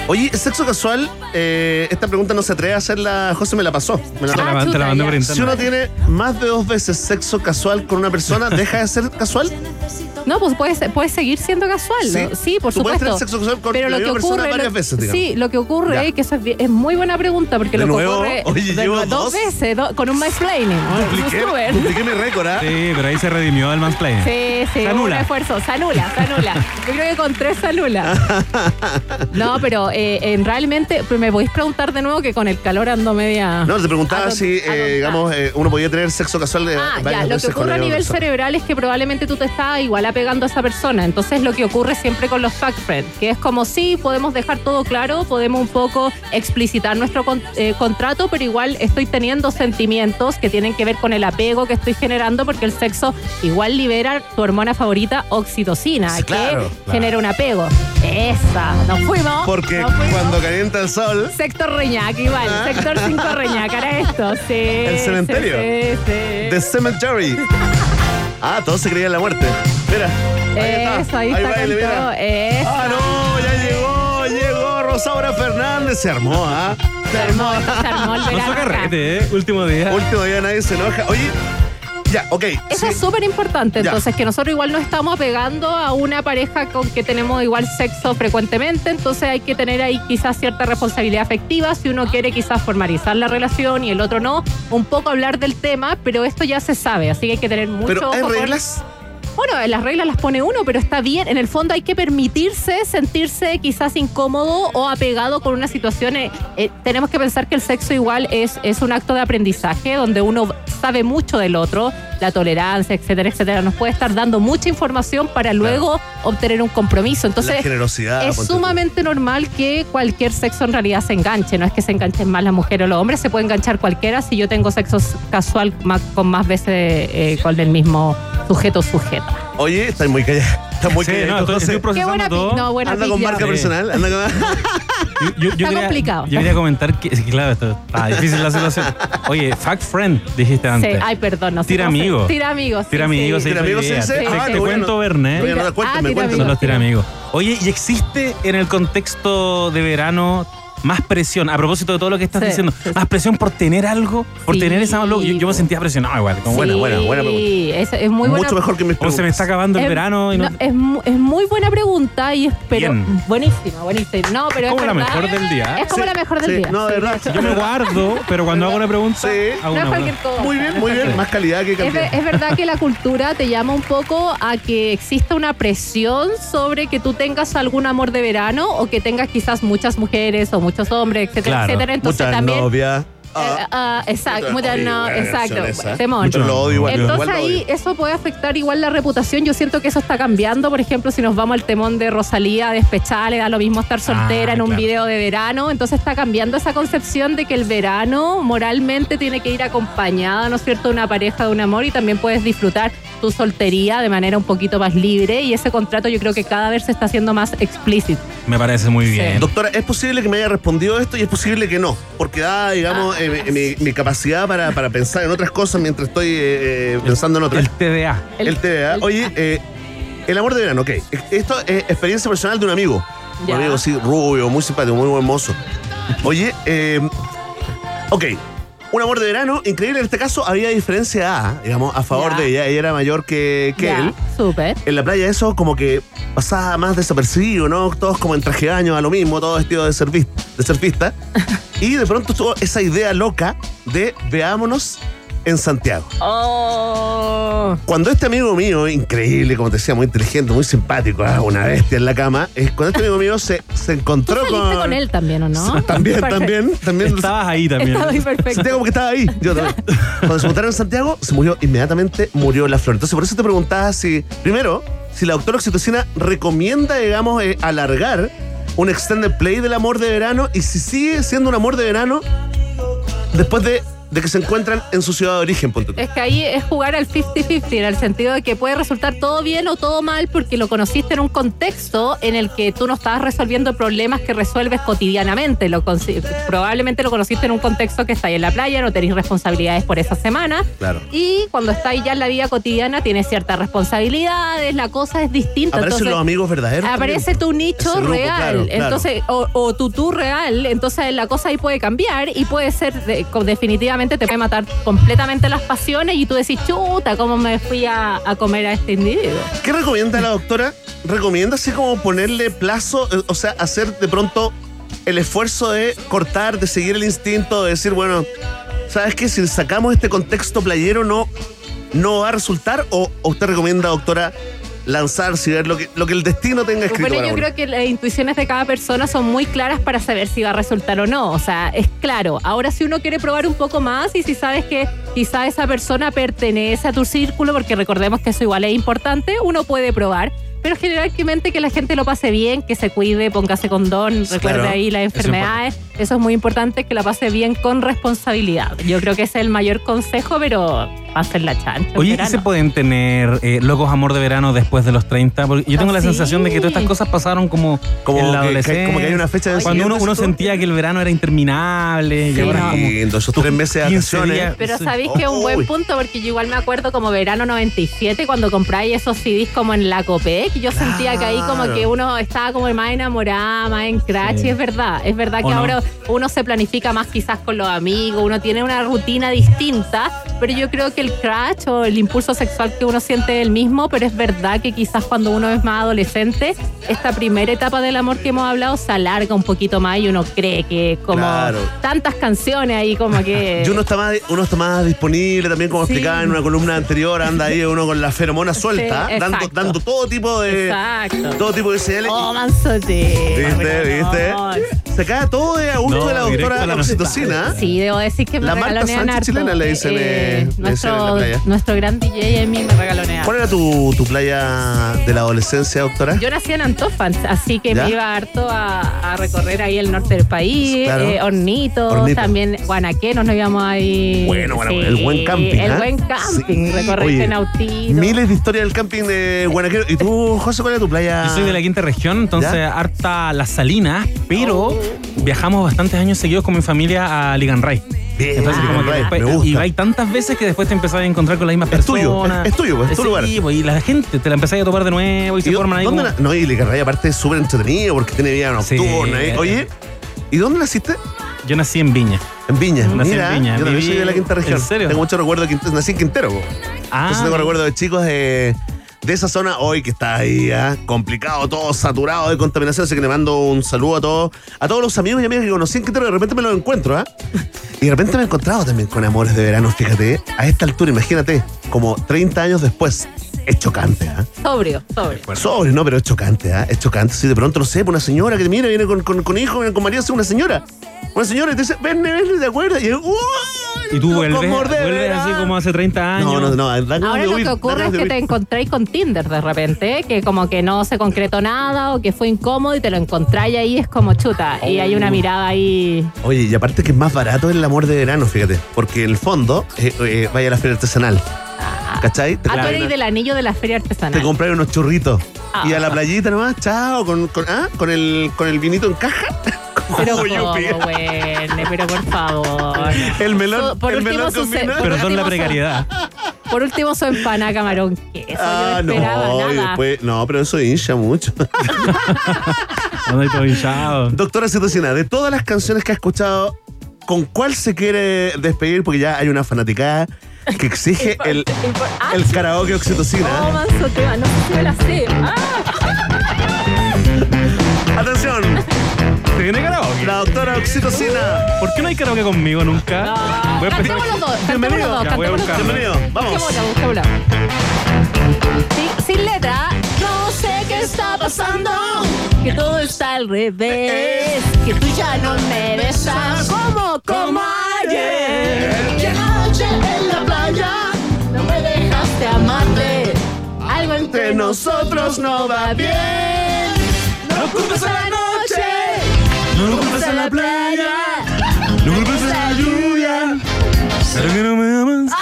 Oye, sexo casual, esta pregunta no se atreve a hacerla, José me la pasó. Te la mandé por internet. Si uno tiene más de 2 veces sexo casual con una persona, ¿deja de ser casual? No, pues puedes seguir siendo casual. Sí, ¿no? Sí, por tú puedes supuesto. tener sexo casual con pero la lo que misma persona ocurre, varias veces, digamos. Sí, lo que ocurre Ya. es que eso es muy buena pregunta, porque De lo que nuevo, ocurre oye, llevo 2 veces, con un mansplaining. Dupliqué mi récord, ¿ah? Sí, pero ahí se redimió el mansplaining. Sí, Se anula. un esfuerzo, se anula. Yo creo que con 3 se anula. No, pero realmente, me podéis preguntar de nuevo que con el calor ando media... No, te preguntaba si, digamos, uno podía tener sexo casual de varias ya, lo que veces con ocurre la a misma nivel persona. cerebral es que probablemente tú te estás igual apegando a esa persona. Entonces lo que ocurre siempre con los fact friends, que es como sí, podemos dejar todo claro, podemos un poco explicitar nuestro contrato, pero igual estoy teniendo sentimientos que tienen que ver con el apego que estoy generando, porque el sexo igual libera tu hormona favorita, oxitocina, Sí, claro, que genera un apego. Esa, nos fuimos. Porque nos fuimos. cuando calienta el sol... Sector Reñac, igual, sector 5 Reñac, era esto, sí. El cementerio. Sí. The Cemetery. Todos se creían en la muerte. Mira. Eso, ahí está baile, con todo. mira. Eso. No, ya llegó Rosaura Fernández. Se armó, Se armó. Se armó el Pasó verano acá. carrete, Último día. Último día nadie se enoja. Oye, ya, ok. Eso sí. es súper importante, Ya. entonces, que nosotros igual nos estamos apegando a una pareja con que tenemos igual sexo frecuentemente, entonces hay que tener ahí quizás cierta responsabilidad afectiva, si uno quiere quizás formalizar la relación y el otro no, un poco hablar del tema, pero esto ya se sabe, así que hay que tener mucho Pero hay ojo con- reglas. Bueno, las reglas las pone uno, pero está bien. En el fondo hay que permitirse sentirse quizás incómodo o apegado con una situación. Tenemos que pensar que el sexo igual es un acto de aprendizaje donde uno sabe mucho del otro, la tolerancia, etcétera, etcétera. Nos puede estar dando mucha información para luego obtener un compromiso. Entonces, La generosidad. es ponte sumamente normal que cualquier sexo en realidad se enganche. No es que se enganchen más las mujeres o los hombres, se puede enganchar cualquiera si yo tengo sexo casual con más veces con el mismo sujeto o sujeta. tú. Oye, estás muy callado. Estás muy Sí, callado. no, estoy Qué procesando buena todo. no, buena Anda con pilla. marca Sí. personal. Anda con... Está complicado. Yo quería comentar que, es que claro, está difícil la situación. Oye, fact friend, dijiste Sí, antes. ay, perdón. No sé Tira cómo se- amigos. Tira amigos. Tira amigos, Tira amigos, se dice. Te Ah, te qué cuento, Bernet. Oye, no, cuéntame, tira cuéntame. Son los amigos. tiramigos. Oye, ¿y existe en el contexto de verano más presión? A propósito de todo lo que estás Sí, diciendo, sí, más presión por tener algo, por Sí. tener esa... Yo me sentía presionado igual. Como, Buena pregunta. Sí, es muy buena. Mucho mejor que mis o se me está preguntas. acabando el Es- verano y no... es muy buena pregunta y espero. Bien. Buenísima. No, pero Es como la verdad. mejor del día. Es como Sí, la mejor del sí, día. no, de verdad. Yo me guardo, pero cuando hago una pregunta, Sí. hago No es una cualquier cosa. Muy bien, muy bien. Más calidad que cantidad. Es verdad que la cultura te llama un poco a que exista una presión sobre que tú tengas algún amor de verano o que tengas quizás muchas mujeres o muchos hombres, etcétera, Claro, etcétera. Entonces Muchas también. novias. Exacto, muchas Oye, no, buena exacto. versión esa. Temón. Mucho lo odio igual. Entonces igual lo ahí odio. eso puede afectar igual la reputación. Yo siento que eso está cambiando. Por ejemplo, si nos vamos al temón de Rosalía despechada, le da lo mismo estar soltera en un claro. video de verano. Entonces está cambiando esa concepción de que el verano moralmente tiene que ir acompañada, ¿no es cierto?, de una pareja, de un amor, y también puedes disfrutar tu soltería de manera un poquito más libre. Y ese contrato yo creo que cada vez se está haciendo más explícito. me parece muy bien. Doctora, es posible que me haya respondido esto y es posible que no, porque da, digamos, mi capacidad para pensar en otras cosas mientras estoy pensando en otras. El TDA. El TDA. Oye, el amor de verano, ok. Esto es experiencia personal de un amigo. Ya. Un amigo, sí, rubio, muy simpático, muy buen mozo. Oye, ok. Un amor de verano, increíble. En este caso había diferencia digamos, a favor Ya. de ella. Ella era mayor que Ya, él. súper. En la playa eso como que pasaba más desapercibido, ¿no? Todos como en traje de baño a lo mismo, todos vestidos de surfista. Y de pronto tuvo esa idea loca de veámonos en Santiago. Oh. Cuando este amigo mío, increíble, como te decía, muy inteligente, muy simpático, una bestia en la cama, cuando este amigo mío se Tú encontró saliste con él también, ¿o no? También, Perfecto. también. Estabas ahí también. Estaba ahí perfecto. Santiago porque estaba ahí. Yo también. Cuando se encontraron en Santiago, se murió inmediatamente, murió la flor. Entonces, por eso te preguntaba si, primero, si la doctora Oxitocina recomienda, digamos, alargar un extended play del amor de verano y si sigue siendo un amor de verano después de de que se encuentran en su ciudad de origen, ponte tú. Es que ahí es jugar al 50-50, en el sentido de que puede resultar todo bien o todo mal porque lo conociste en un contexto en el que tú no estabas resolviendo problemas que resuelves cotidianamente. Probablemente lo conociste en un contexto que estáis en la playa, no tenéis responsabilidades por esa semana. Claro. Y cuando estáis ya en la vida cotidiana tienes ciertas responsabilidades, la cosa es distinta. Aparecen entonces, los amigos verdaderos. Aparece tu nicho grupo, real. claro. Entonces, o tu tú real. Entonces la cosa ahí puede cambiar y puede ser, definitivamente te puede matar completamente las pasiones y tú decís, chuta, ¿cómo me fui a comer a este individuo? ¿Qué recomienda la doctora? ¿Recomienda así como ponerle plazo, o sea, hacer de pronto el esfuerzo de cortar, de seguir el instinto, de decir, bueno, ¿sabes qué? Si sacamos este contexto playero no va a resultar, o usted recomienda, doctora, lanzarse y ver lo que el destino tenga escrito Bueno, para yo uno? creo que las intuiciones de cada persona son muy claras para saber si va a resultar o no. O sea, es claro. Ahora, si uno quiere probar un poco más y si sabes que quizá esa persona pertenece a tu círculo, porque recordemos que eso igual es importante, uno puede probar. Pero generalmente que la gente lo pase bien, que se cuide, póngase condón, recuerde ahí las enfermedades. Eso es muy importante, que la pase bien con responsabilidad. Yo creo que ese es el mayor consejo, pero pasen la chancha. Oye, ¿y se pueden tener locos amor de verano después de los 30? Porque yo tengo la sensación de que todas estas cosas pasaron como en la adolescencia. Como que hay una fecha de cuando uno sentía que el verano era interminable. Sí, y ahora como esos 3 meses de 15 vacaciones. días. Pero sabéis que es un buen punto, porque yo igual me acuerdo como verano 97, cuando compráis esos CDs como en la Copec, yo sentía que ahí como que uno estaba como más enamorada, más en crash, y es verdad que ahora uno se planifica más quizás con los amigos, uno tiene una rutina distinta, pero yo creo que el crash o el impulso sexual que uno siente es el mismo, pero es verdad que quizás cuando uno es más adolescente, esta primera etapa del amor que hemos hablado se alarga un poquito más y uno cree que como tantas canciones ahí como que... Y uno está más disponible también, como explicaba en una columna anterior, anda ahí uno con la feromona suelta, dando todo tipo de... Exacto. Todo tipo de señales. Oh, mansote. ¿Viste? Se cae todo de a gusto de la doctora oxitocina. Sí, debo decir que me la Marta regalonean Sánchez harto. chilena le dicen en la playa. Nuestro gran DJ a mí me regaloneaba. ¿Cuál era tu playa de la adolescencia, doctora? Yo nací en Antofan, así que ¿Ya? me iba harto a recorrer ahí el norte del país, Claro. Hornito, también Guanaquenos, nos íbamos ahí. Bueno, el buen camping. El buen camping, recorriste Nautito. Miles de historias del camping de Guanaquero. ¿Y tú, José, cuál es tu playa? Yo soy de la quinta región, entonces harta Las Salinas, pero viajamos bastantes años seguidos con mi familia a Liganray. Bien, entonces, como que después, me gusta. y vais tantas veces que después te empezás a encontrar con las mismas personas. Es tuyo, pues, es tu lugar. Sí, pues, y la gente te la empezás a tomar de nuevo y se forman ahí. ¿Dónde como... No, y Liganray aparte es súper entretenido porque tiene vida nocturna. Oye, ¿y dónde naciste? Yo nací en Viña. En Viña. Nací Mira, en Viña. yo también soy de la quinta región. ¿En serio? Tengo mucho recuerdo de nací en Quintero. Entonces tengo recuerdo de chicos de esa zona hoy que está ahí complicado, todo saturado de contaminación, así que le mando un saludo a todos los amigos y amigas que conocí en Quintero, de repente me los encuentro, y de repente me he encontrado también con amores de verano, fíjate, a esta altura, imagínate, como 30 años después. Es chocante, Sobrio. Sobrio, no, pero es chocante, es chocante. Si de pronto, no sé, una señora que te mira, viene con hijo, viene con marido, es una señora y te dice, ven, ¿te acuerdas? Y tú vuelves así como hace 30 años. No. Ahora lo que ocurre es que te encontráis con Tinder de repente, que como que no se concretó nada o que fue incómodo y te lo encontráis ahí, es como chuta. Y hay una mirada ahí. Oye, y aparte que es más barato el amor de verano, fíjate, porque en el fondo vaya a la feria artesanal. ¿Cachai? Tú eres del anillo de la feria artesanal. Te compras unos churritos. Y a la playita nomás, chao, con el vinito en caja. Pero pero por favor. El melón, por el último, melón con vino. Perdón la precariedad. Por último, su empanada camarón queso. Yo no esperaba nada. No, pero eso hincha mucho. No hay todo hinchado. Doctora Citocina, de todas las canciones que ha escuchado, ¿con cuál se quiere despedir? Porque ya hay una fanaticada que exige el karaoke oxitocina. Oh, mansote, no sé si me la sé. Atención. ¿Se viene karaoke? La doctora oxitocina. ¿Por qué no hay karaoke conmigo nunca? No. Cantemos los dos. Bienvenido. Bienvenido. Vamos. Busquémosla. Sin letra. No sé qué está pasando. Que todo está al revés. Que tú ya no me besas como ayer. Que anoche en la playa no me dejaste amarte. Algo entre nosotros no va bien. No culpes a la noche. No culpes a la playa. No culpes a la lluvia. Claro que no me amas.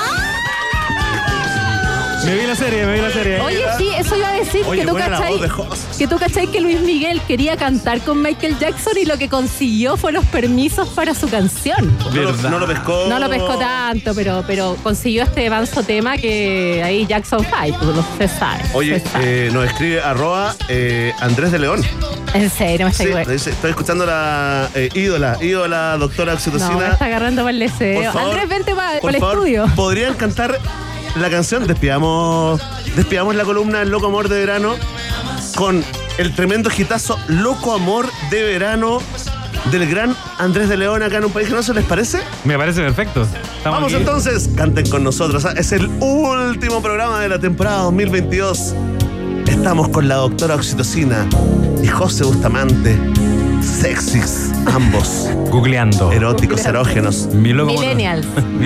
Me vi la serie. Oye, sí, eso iba a decir. Oye, que tú buena la voz de cachai que Luis Miguel quería cantar con Michael Jackson y lo que consiguió fue los permisos para su canción. No lo pescó. No lo pescó tanto, pero consiguió este manso tema que ahí Jackson 5, pues, se sabe. Oye, nos escribe @Andrés de León. En serio, me está Sí, igual. dice, estoy escuchando la ídola doctora Oxitocina. No, me está agarrando para el deseo. Por favor, Andrés, vente para por el favor, estudio. ¿podrían cantar la canción? Despidamos la columna El Loco Amor de Verano con el tremendo hitazo Loco Amor de Verano del gran Andrés de León acá en Un País Generoso. ¿Les parece? Me parece perfecto. Vamos aquí. entonces, canten con nosotros. Es el último programa de la temporada 2022. Estamos con la doctora Oxitocina y José Bustamante. Sexys, ambos. Googleando. Eróticos, erógenos. Millennials.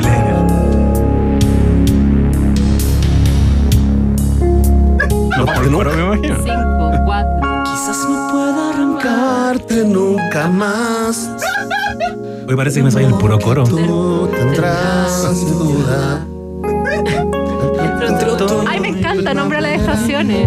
No, pero me imagino. 5, 4. Quizás no pueda arrancarte nunca más. Hoy parece que me sale el puro coro. Tú tendrás duda. Ay, me encanta, nombra las estaciones.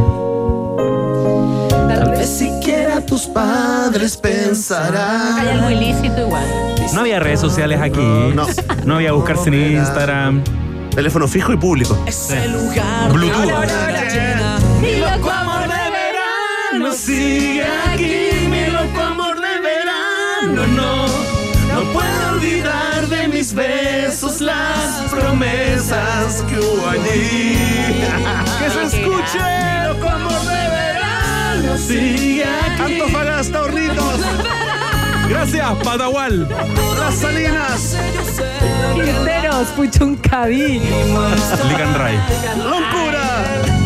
Tal vez siquiera tus padres pensarán. Hay algo ilícito igual. No había redes sociales aquí. No había buscarse en Instagram. Teléfono fijo y público. Bluetooth. Mi loco amor de verano sigue aquí. Mi loco amor de verano. No puedo olvidar de mis besos las promesas que hubo allí. Que se escuche. Loco amor de verano sigue aquí. Antofagasta, Hornitos. Gracias, Patagual. Las Salinas. Quinteros, Puchuncaví. Licanray. Locura.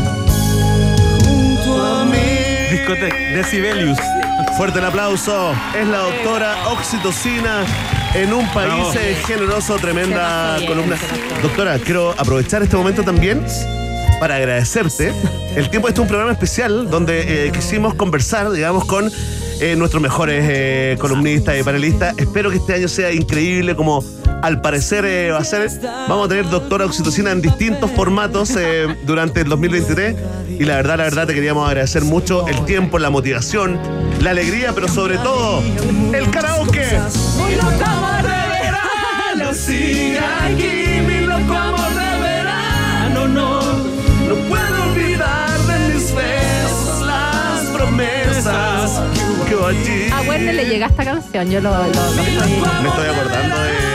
Junto a mí. Discoteca Decibelius. Fuerte el aplauso. Es la doctora Oxitocina en Un País Generoso. Tremenda columna. Doctora, quiero aprovechar este momento también para agradecerte. El tiempo este es un programa especial donde quisimos conversar, digamos, con nuestros mejores columnistas y panelistas. Espero que este año sea increíble, como al parecer va a ser. Vamos a tener doctora Oxitocina en distintos formatos durante el 2023. Y la verdad, te queríamos agradecer mucho el tiempo, la motivación, la alegría, pero sobre todo, el karaoke. Mi loco amor de verano sigue aquí. Mi loco amor de verano, no puedo olvidar de mis besos las promesas que hubo allí. A Werner le llega esta canción, yo lo Me estoy acordando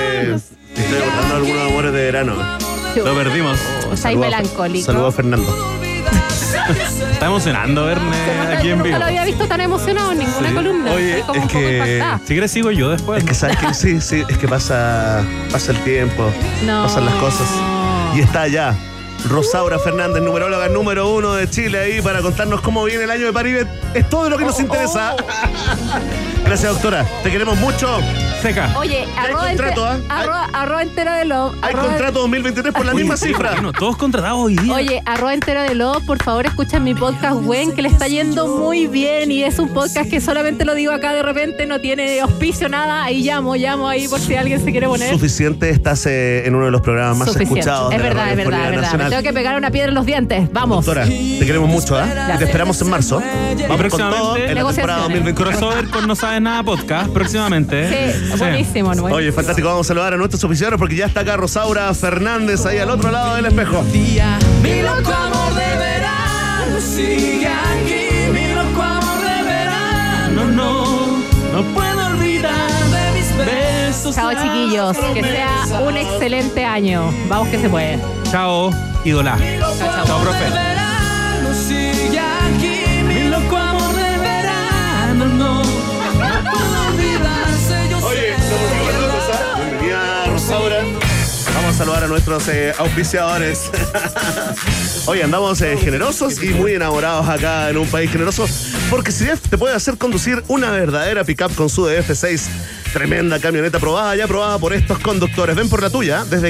de algunos amores de verano. Lo perdimos. Está ahí melancólico. Saludos a Fernando. Está emocionando verme aquí en Nunca vivo. lo había visto tan emocionado en ninguna columna. Oye, Estoy como es un poco que- impactada. Si quieres sigo yo después. Es que sabes que sí, es que pasa el tiempo, No. pasan las cosas. Y está allá Rosaura Fernández, numeróloga número 1 de Chile, ahí para contarnos cómo viene el año de Paribet. Es todo lo que nos interesa. Gracias, doctora. Te queremos mucho. Seca. Oye, hay contrato, ¿ah? arroba entera de lo. Hay contrato 2023 por la misma cifra. Bueno, todos contratados hoy día. Oye, arroba entera de lo, por favor escuchen mi podcast Gwen, que le está yendo muy bien y es un podcast que solamente lo digo acá de repente, no tiene auspicio, nada. Ahí llamo ahí por si alguien se quiere poner. Suficiente, estás en uno de los programas más Suficiente. escuchados Es de la verdad, es verdad, radiofonía es verdad. Me nacional. tengo que pegar una piedra en los dientes. Vamos. Doctora, te queremos mucho, ¿ah? Y te esperamos en marzo. Vamos con todo en la temporada 2023. Crossover con No Sabes Nada Podcast próximamente. Sí, buenísimo, ¿no? Oye, fantástico, vamos a saludar a nuestros oficiadores porque ya está acá Rosaura Fernández ahí al otro lado del espejo. Mi loco amor de verano sigue aquí. Mi loco amor de verano, no puedo olvidar de mis besos. Chao, chiquillos. Que sea un excelente año. Vamos que se puede. Chao, ídola. Chao, profe. Verano sigue aquí. Mi loco amor de verano, no puedo olvidarse. Yo Oye, bienvenida Rosaura. Vamos a saludar a nuestros auspiciadores. Hoy andamos generosos y muy enamorados acá en Un País Generoso, porque CIDEF te puede hacer conducir una verdadera pickup con su DF6. Tremenda camioneta probada, ya probada por estos conductores. Ven por la tuya desde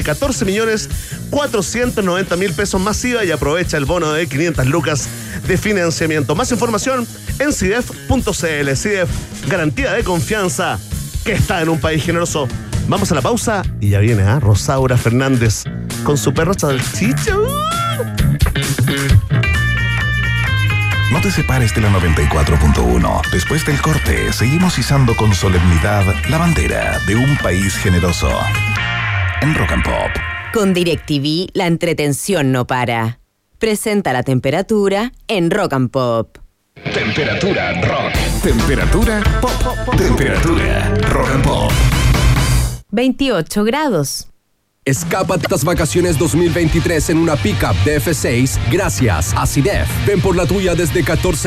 14.490.000 pesos masiva y aprovecha el bono de 500 lucas de financiamiento. Más información en CIDEF.cl. CIDEF, garantía de confianza que está en Un País Generoso. Vamos a la pausa y ya viene Rosaura Fernández con su perro salchicha. No te separes de la 94.1. Después del corte, seguimos izando con solemnidad la bandera de un país generoso. En Rock and Pop. Con DirecTV, la entretención no para. Presenta la temperatura en Rock and Pop. Temperatura rock. Temperatura pop. Temperatura rock and pop. 28 grados. Escapa a estas vacaciones 2023 en una pickup DF6 gracias a SIDEF. Ven por la tuya desde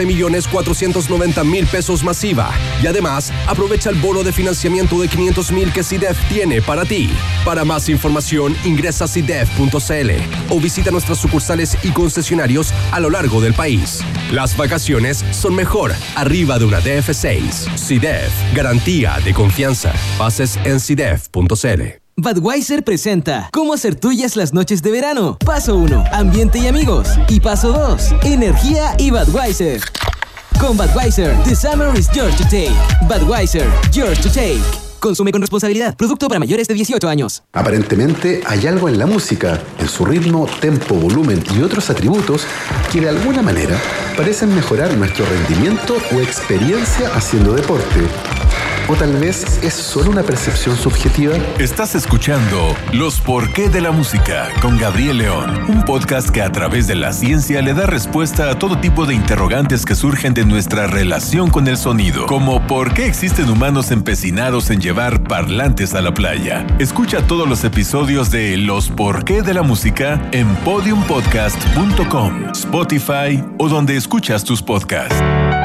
14.490.000 pesos masiva. Y además, aprovecha el bono de financiamiento de 500.000 que SIDEF tiene para ti. Para más información, ingresa a sidef.cl o visita nuestras sucursales y concesionarios a lo largo del país. Las vacaciones son mejor arriba de una DF6. SIDEF, garantía de confianza. Bases en sidef.cl. Budweiser presenta ¿Cómo hacer tuyas las noches de verano? Paso 1, ambiente y amigos. Y paso 2, energía y Budweiser. Con Budweiser, the summer is yours to take. Budweiser, yours to take. Consume con responsabilidad. Producto para mayores de 18 años. Aparentemente hay algo en la música, en su ritmo, tempo, volumen y otros atributos que de alguna manera parecen mejorar nuestro rendimiento o experiencia haciendo deporte. ¿O tal vez es solo una percepción subjetiva? Estás escuchando Los Porqué de la Música con Gabriel León, un podcast que a través de la ciencia le da respuesta a todo tipo de interrogantes que surgen de nuestra relación con el sonido, como ¿por qué existen humanos empecinados en llevar parlantes a la playa? Escucha todos los episodios de Los Porqué de la Música en podiumpodcast.com, Spotify o donde escuchas tus podcasts.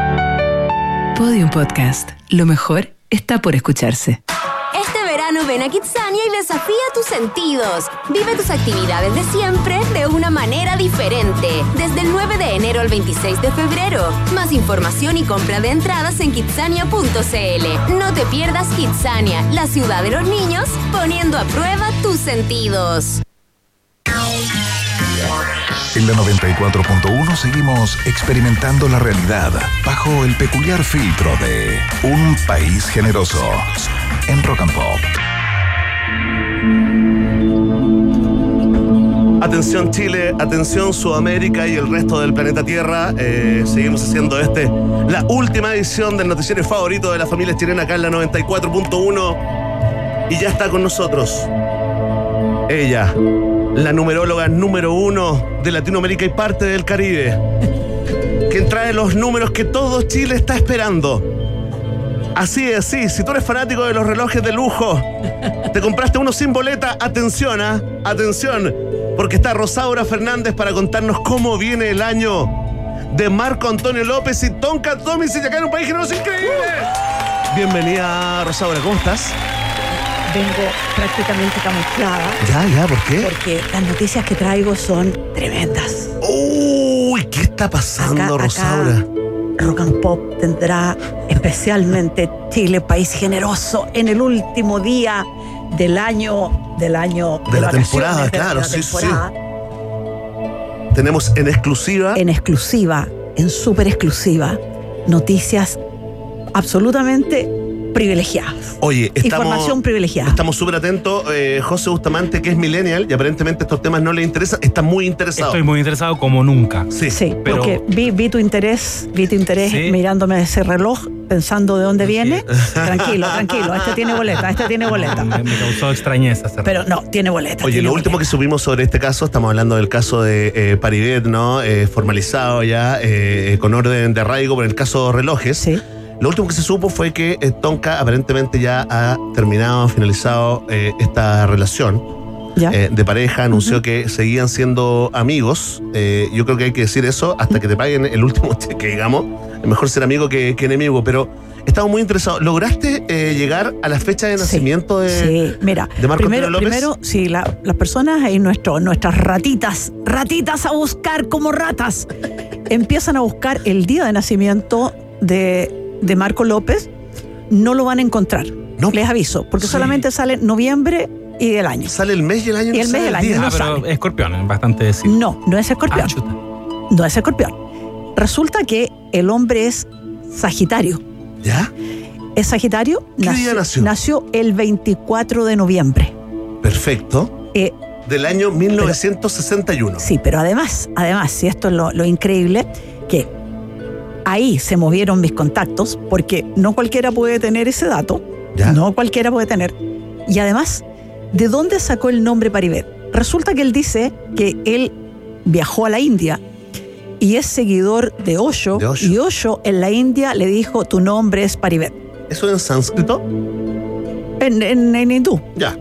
Podium Podcast. Lo mejor está por escucharse. Este verano ven a Kidzania y desafía tus sentidos. Vive tus actividades de siempre de una manera diferente. Desde el 9 de enero al 26 de febrero. Más información y compra de entradas en kidzania.cl. No te pierdas Kidzania, la ciudad de los niños, poniendo a prueba tus sentidos. En la 94.1 seguimos experimentando la realidad bajo el peculiar filtro de un país generoso. En Rock and Pop. Atención Chile, atención Sudamérica y el resto del planeta Tierra. Seguimos haciendo la última edición del noticiero favorito de la familia chilena acá en la 94.1. Y ya está con nosotros ella, la numeróloga número 1 de Latinoamérica y parte del Caribe, quien trae los números que todo Chile está esperando. Así es, sí, si tú eres fanático de los relojes de lujo, te compraste uno sin boleta, atención, atención, porque está Rosaura Fernández para contarnos cómo viene el año de Marco Antonio López y Tonka Tomicic acá en un país generoso increíble. Bienvenida, Rosaura, ¿cómo estás? Vengo prácticamente camuflada. Ya, ¿por qué? Porque las noticias que traigo son tremendas. Uy, ¿qué está pasando, Rosaura? Rock and Pop tendrá especialmente Chile, país generoso, en el último día del año de la temporada, claro, sí. Tenemos en exclusiva, en súper exclusiva, noticias absolutamente privilegiadas. Oye, información privilegiada. Estamos súper atentos. José Bustamante, que es millennial y aparentemente estos temas no le interesan, está muy interesado. Estoy muy interesado como nunca. Sí, pero porque vi tu interés ¿sí? Mirándome ese reloj, pensando de dónde viene. Tranquilo, este tiene boleta. Me causó extrañeza. Pero no, tiene boleta. Oye, lo último que supimos sobre este caso, estamos hablando del caso de Paribet, ¿no? Formalizado ya, con orden de arraigo por el caso relojes. Sí. Lo último que se supo fue que Tonka aparentemente ya ha finalizado esta relación de pareja, anunció que seguían siendo amigos. Yo creo que hay que decir eso hasta que te paguen el último cheque, digamos. Es mejor ser amigo que enemigo, pero estamos muy interesados. ¿Lograste llegar a la fecha de nacimiento de Marco Antonio López? Primero, sí, las personas y nuestras ratitas a buscar como ratas, empiezan a buscar el día de nacimiento de Marco López. No lo van a encontrar, les aviso, porque solamente sale noviembre y el año. Sale el mes y el año. Y el mes y el año no pero sale. Escorpión, es bastante decir. No es Escorpión. No es Escorpión. Resulta que el hombre es Sagitario. ¿Ya? Es Sagitario. ¿Qué día nació? Nació el 24 de noviembre. Perfecto. Del año 1961. Sí, pero además, si esto es lo increíble, que ahí se movieron mis contactos, porque no cualquiera puede tener ese dato. ¿Ya? No cualquiera puede tener. Y además, ¿de dónde sacó el nombre Paribet? Resulta que él dice que él viajó a la India y es seguidor de Osho. Y Osho en la India le dijo: tu nombre es Paribet. ¿Eso en sánscrito? En hindú. Ya.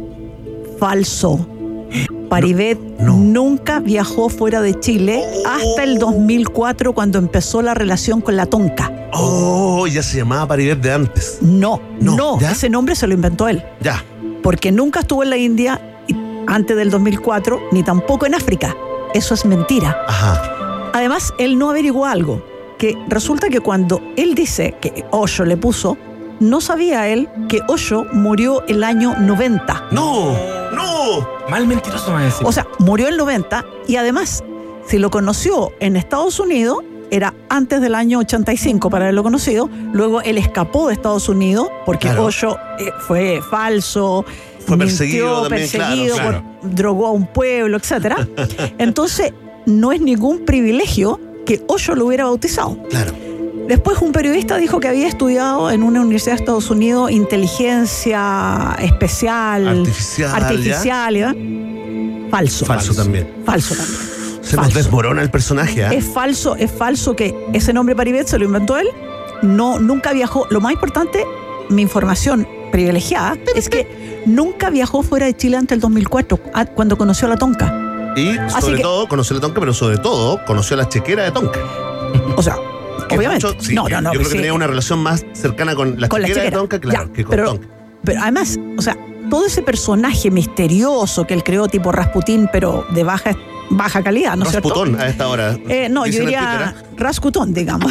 Falso. Paribet nunca viajó fuera de Chile hasta el 2004, cuando empezó la relación con la tonka. Oh, ya se llamaba Paribet de antes. No, ese nombre se lo inventó él. Ya. Porque nunca estuvo en la India antes del 2004, ni tampoco en África. Eso es mentira. Ajá. Además, él no averiguó algo, que resulta que cuando él dice que Osho le puso, no sabía él que Osho murió el año 90. ¡No! Mal mentiroso me decía. O sea, murió el 90, y además, si lo conoció en Estados Unidos, era antes del año 85 para haberlo conocido. Luego él escapó de Estados Unidos porque Osho fue falso, fue mintió, perseguido claro. Drogó a un pueblo, etc. Entonces, no es ningún privilegio que Osho lo hubiera bautizado. Claro. Después un periodista dijo que había estudiado en una universidad de Estados Unidos inteligencia especial, artificial, ¿ya? Falso también. Se nos desmorona el personaje, Es falso que ese nombre Paribet se lo inventó él. Nunca viajó. Lo más importante, mi información privilegiada, es que nunca viajó fuera de Chile antes del 2004, cuando conoció a la tonka. Y sobre todo conoció a la tonka, pero sobre todo conoció a la chequera de tonka. O sea, obviamente. Mucho, sí, yo creo que tenía una relación más cercana con la chequera de tonka, claro, que con tonka. Pero además, o sea, todo ese personaje misterioso que él creó, tipo Rasputín, pero de baja calidad, ¿no es cierto? Rasputón a esta hora. No, yo diría Rascutón, digamos.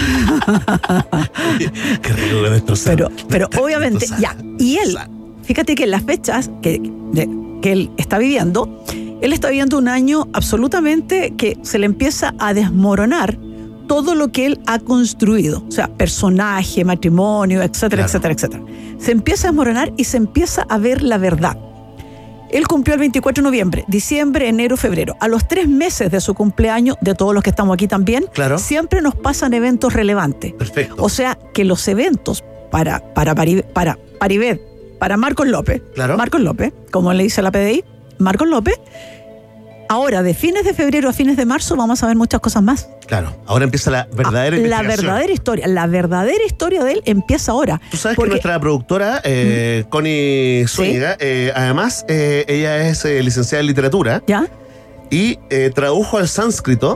Qué rico de destrozar. Pero obviamente, ya. Y él, fíjate que en las fechas que él está viviendo un año absolutamente que se le empieza a desmoronar todo lo que él ha construido. O sea, personaje, matrimonio, etcétera, etcétera. Se empieza a desmoronar y se empieza a ver la verdad. Él cumplió el 24 de noviembre, diciembre, enero, febrero. A los 3 meses de su cumpleaños, de todos los que estamos aquí también, siempre nos pasan eventos relevantes. Perfecto. O sea, que los eventos para Paribet, para Marcos López, como le dice la PDI, Marcos López, ahora de fines de febrero a fines de marzo vamos a ver muchas cosas más. Claro, ahora empieza la verdadera investigación. La verdadera historia de él empieza ahora. Tú sabes que nuestra productora, Connie Zúñiga, además, ella es licenciada en literatura. ¿Ya? Y tradujo al sánscrito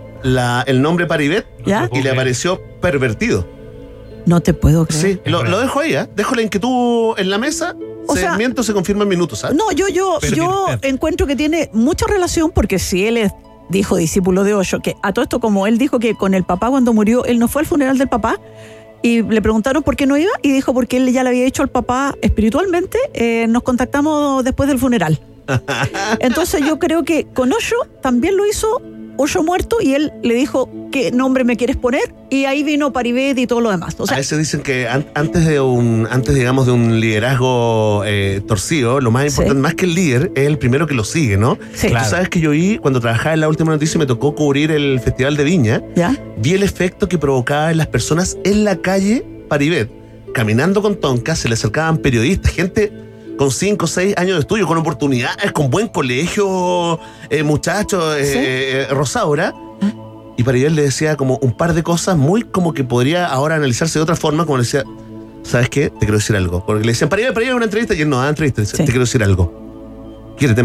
el nombre Paribet. ¿Ya? Y le apareció pervertido. No te puedo creer. Sí, lo dejo ahí, dejo la inquietud en la mesa. Se confirma en minutos, ¿sabes? No, yo encuentro que tiene mucha relación, porque si él es, dijo, discípulo de Osho, que a todo esto, como él dijo que con el papá cuando murió, él no fue al funeral del papá, y le preguntaron por qué no iba, y dijo porque él ya le había dicho al papá espiritualmente, nos contactamos después del funeral. Entonces yo creo que con Osho también lo hizo Osho muerto, y él le dijo: ¿qué nombre me quieres poner? Y ahí vino Paribet y todo lo demás. O sea, a veces dicen que antes digamos de un liderazgo torcido, lo más importante, más que el líder, es el primero que lo sigue, ¿no? Sí. Tú sabes que yo cuando trabajaba en La Última Noticia, me tocó cubrir el Festival de Viña. ¿Ya? Vi el efecto que provocaba en las personas en la calle Paribet. Caminando con tonka, se le acercaban periodistas, gente con 5 o 6 años de estudio, con oportunidades, con buen colegio, muchachos, Rosaura. Y Paribet le decía como un par de cosas muy como que podría ahora analizarse de otra forma, como le decía: ¿sabes qué? Te quiero decir algo. Porque le decían: Paribet, una entrevista, y él no daba entrevista. Le decía: te quiero decir algo. Quiérete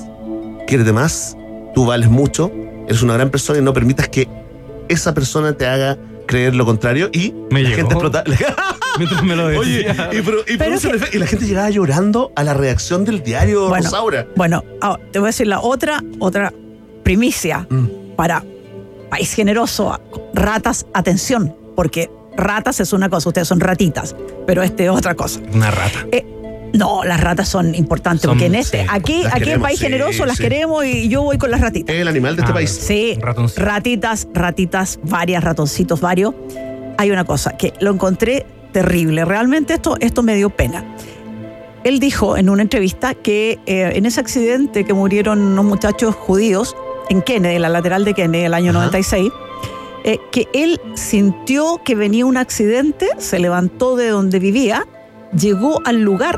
más. Tú vales mucho, eres una gran persona, y no permitas que esa persona te haga creer lo contrario. Y la gente explota. Mientras me lo decía. Oye, y la gente llegaba llorando a la reacción del diario Rosaura. Bueno, te voy a decir la otra primicia para País Generoso. Ratas, atención, porque ratas es una cosa, ustedes son ratitas, pero es otra cosa. Una rata. No, las ratas son importantes, porque aquí en País Generoso las queremos, y yo voy con las ratitas. Es el animal de este país. Sí, ratitas, varias, ratoncitos varios. Hay una cosa que lo encontré terrible. Realmente esto me dio pena. Él dijo en una entrevista que en ese accidente que murieron unos muchachos judíos en Kennedy, en la lateral de Kennedy, el año 96, que él sintió que venía un accidente, se levantó de donde vivía, llegó al lugar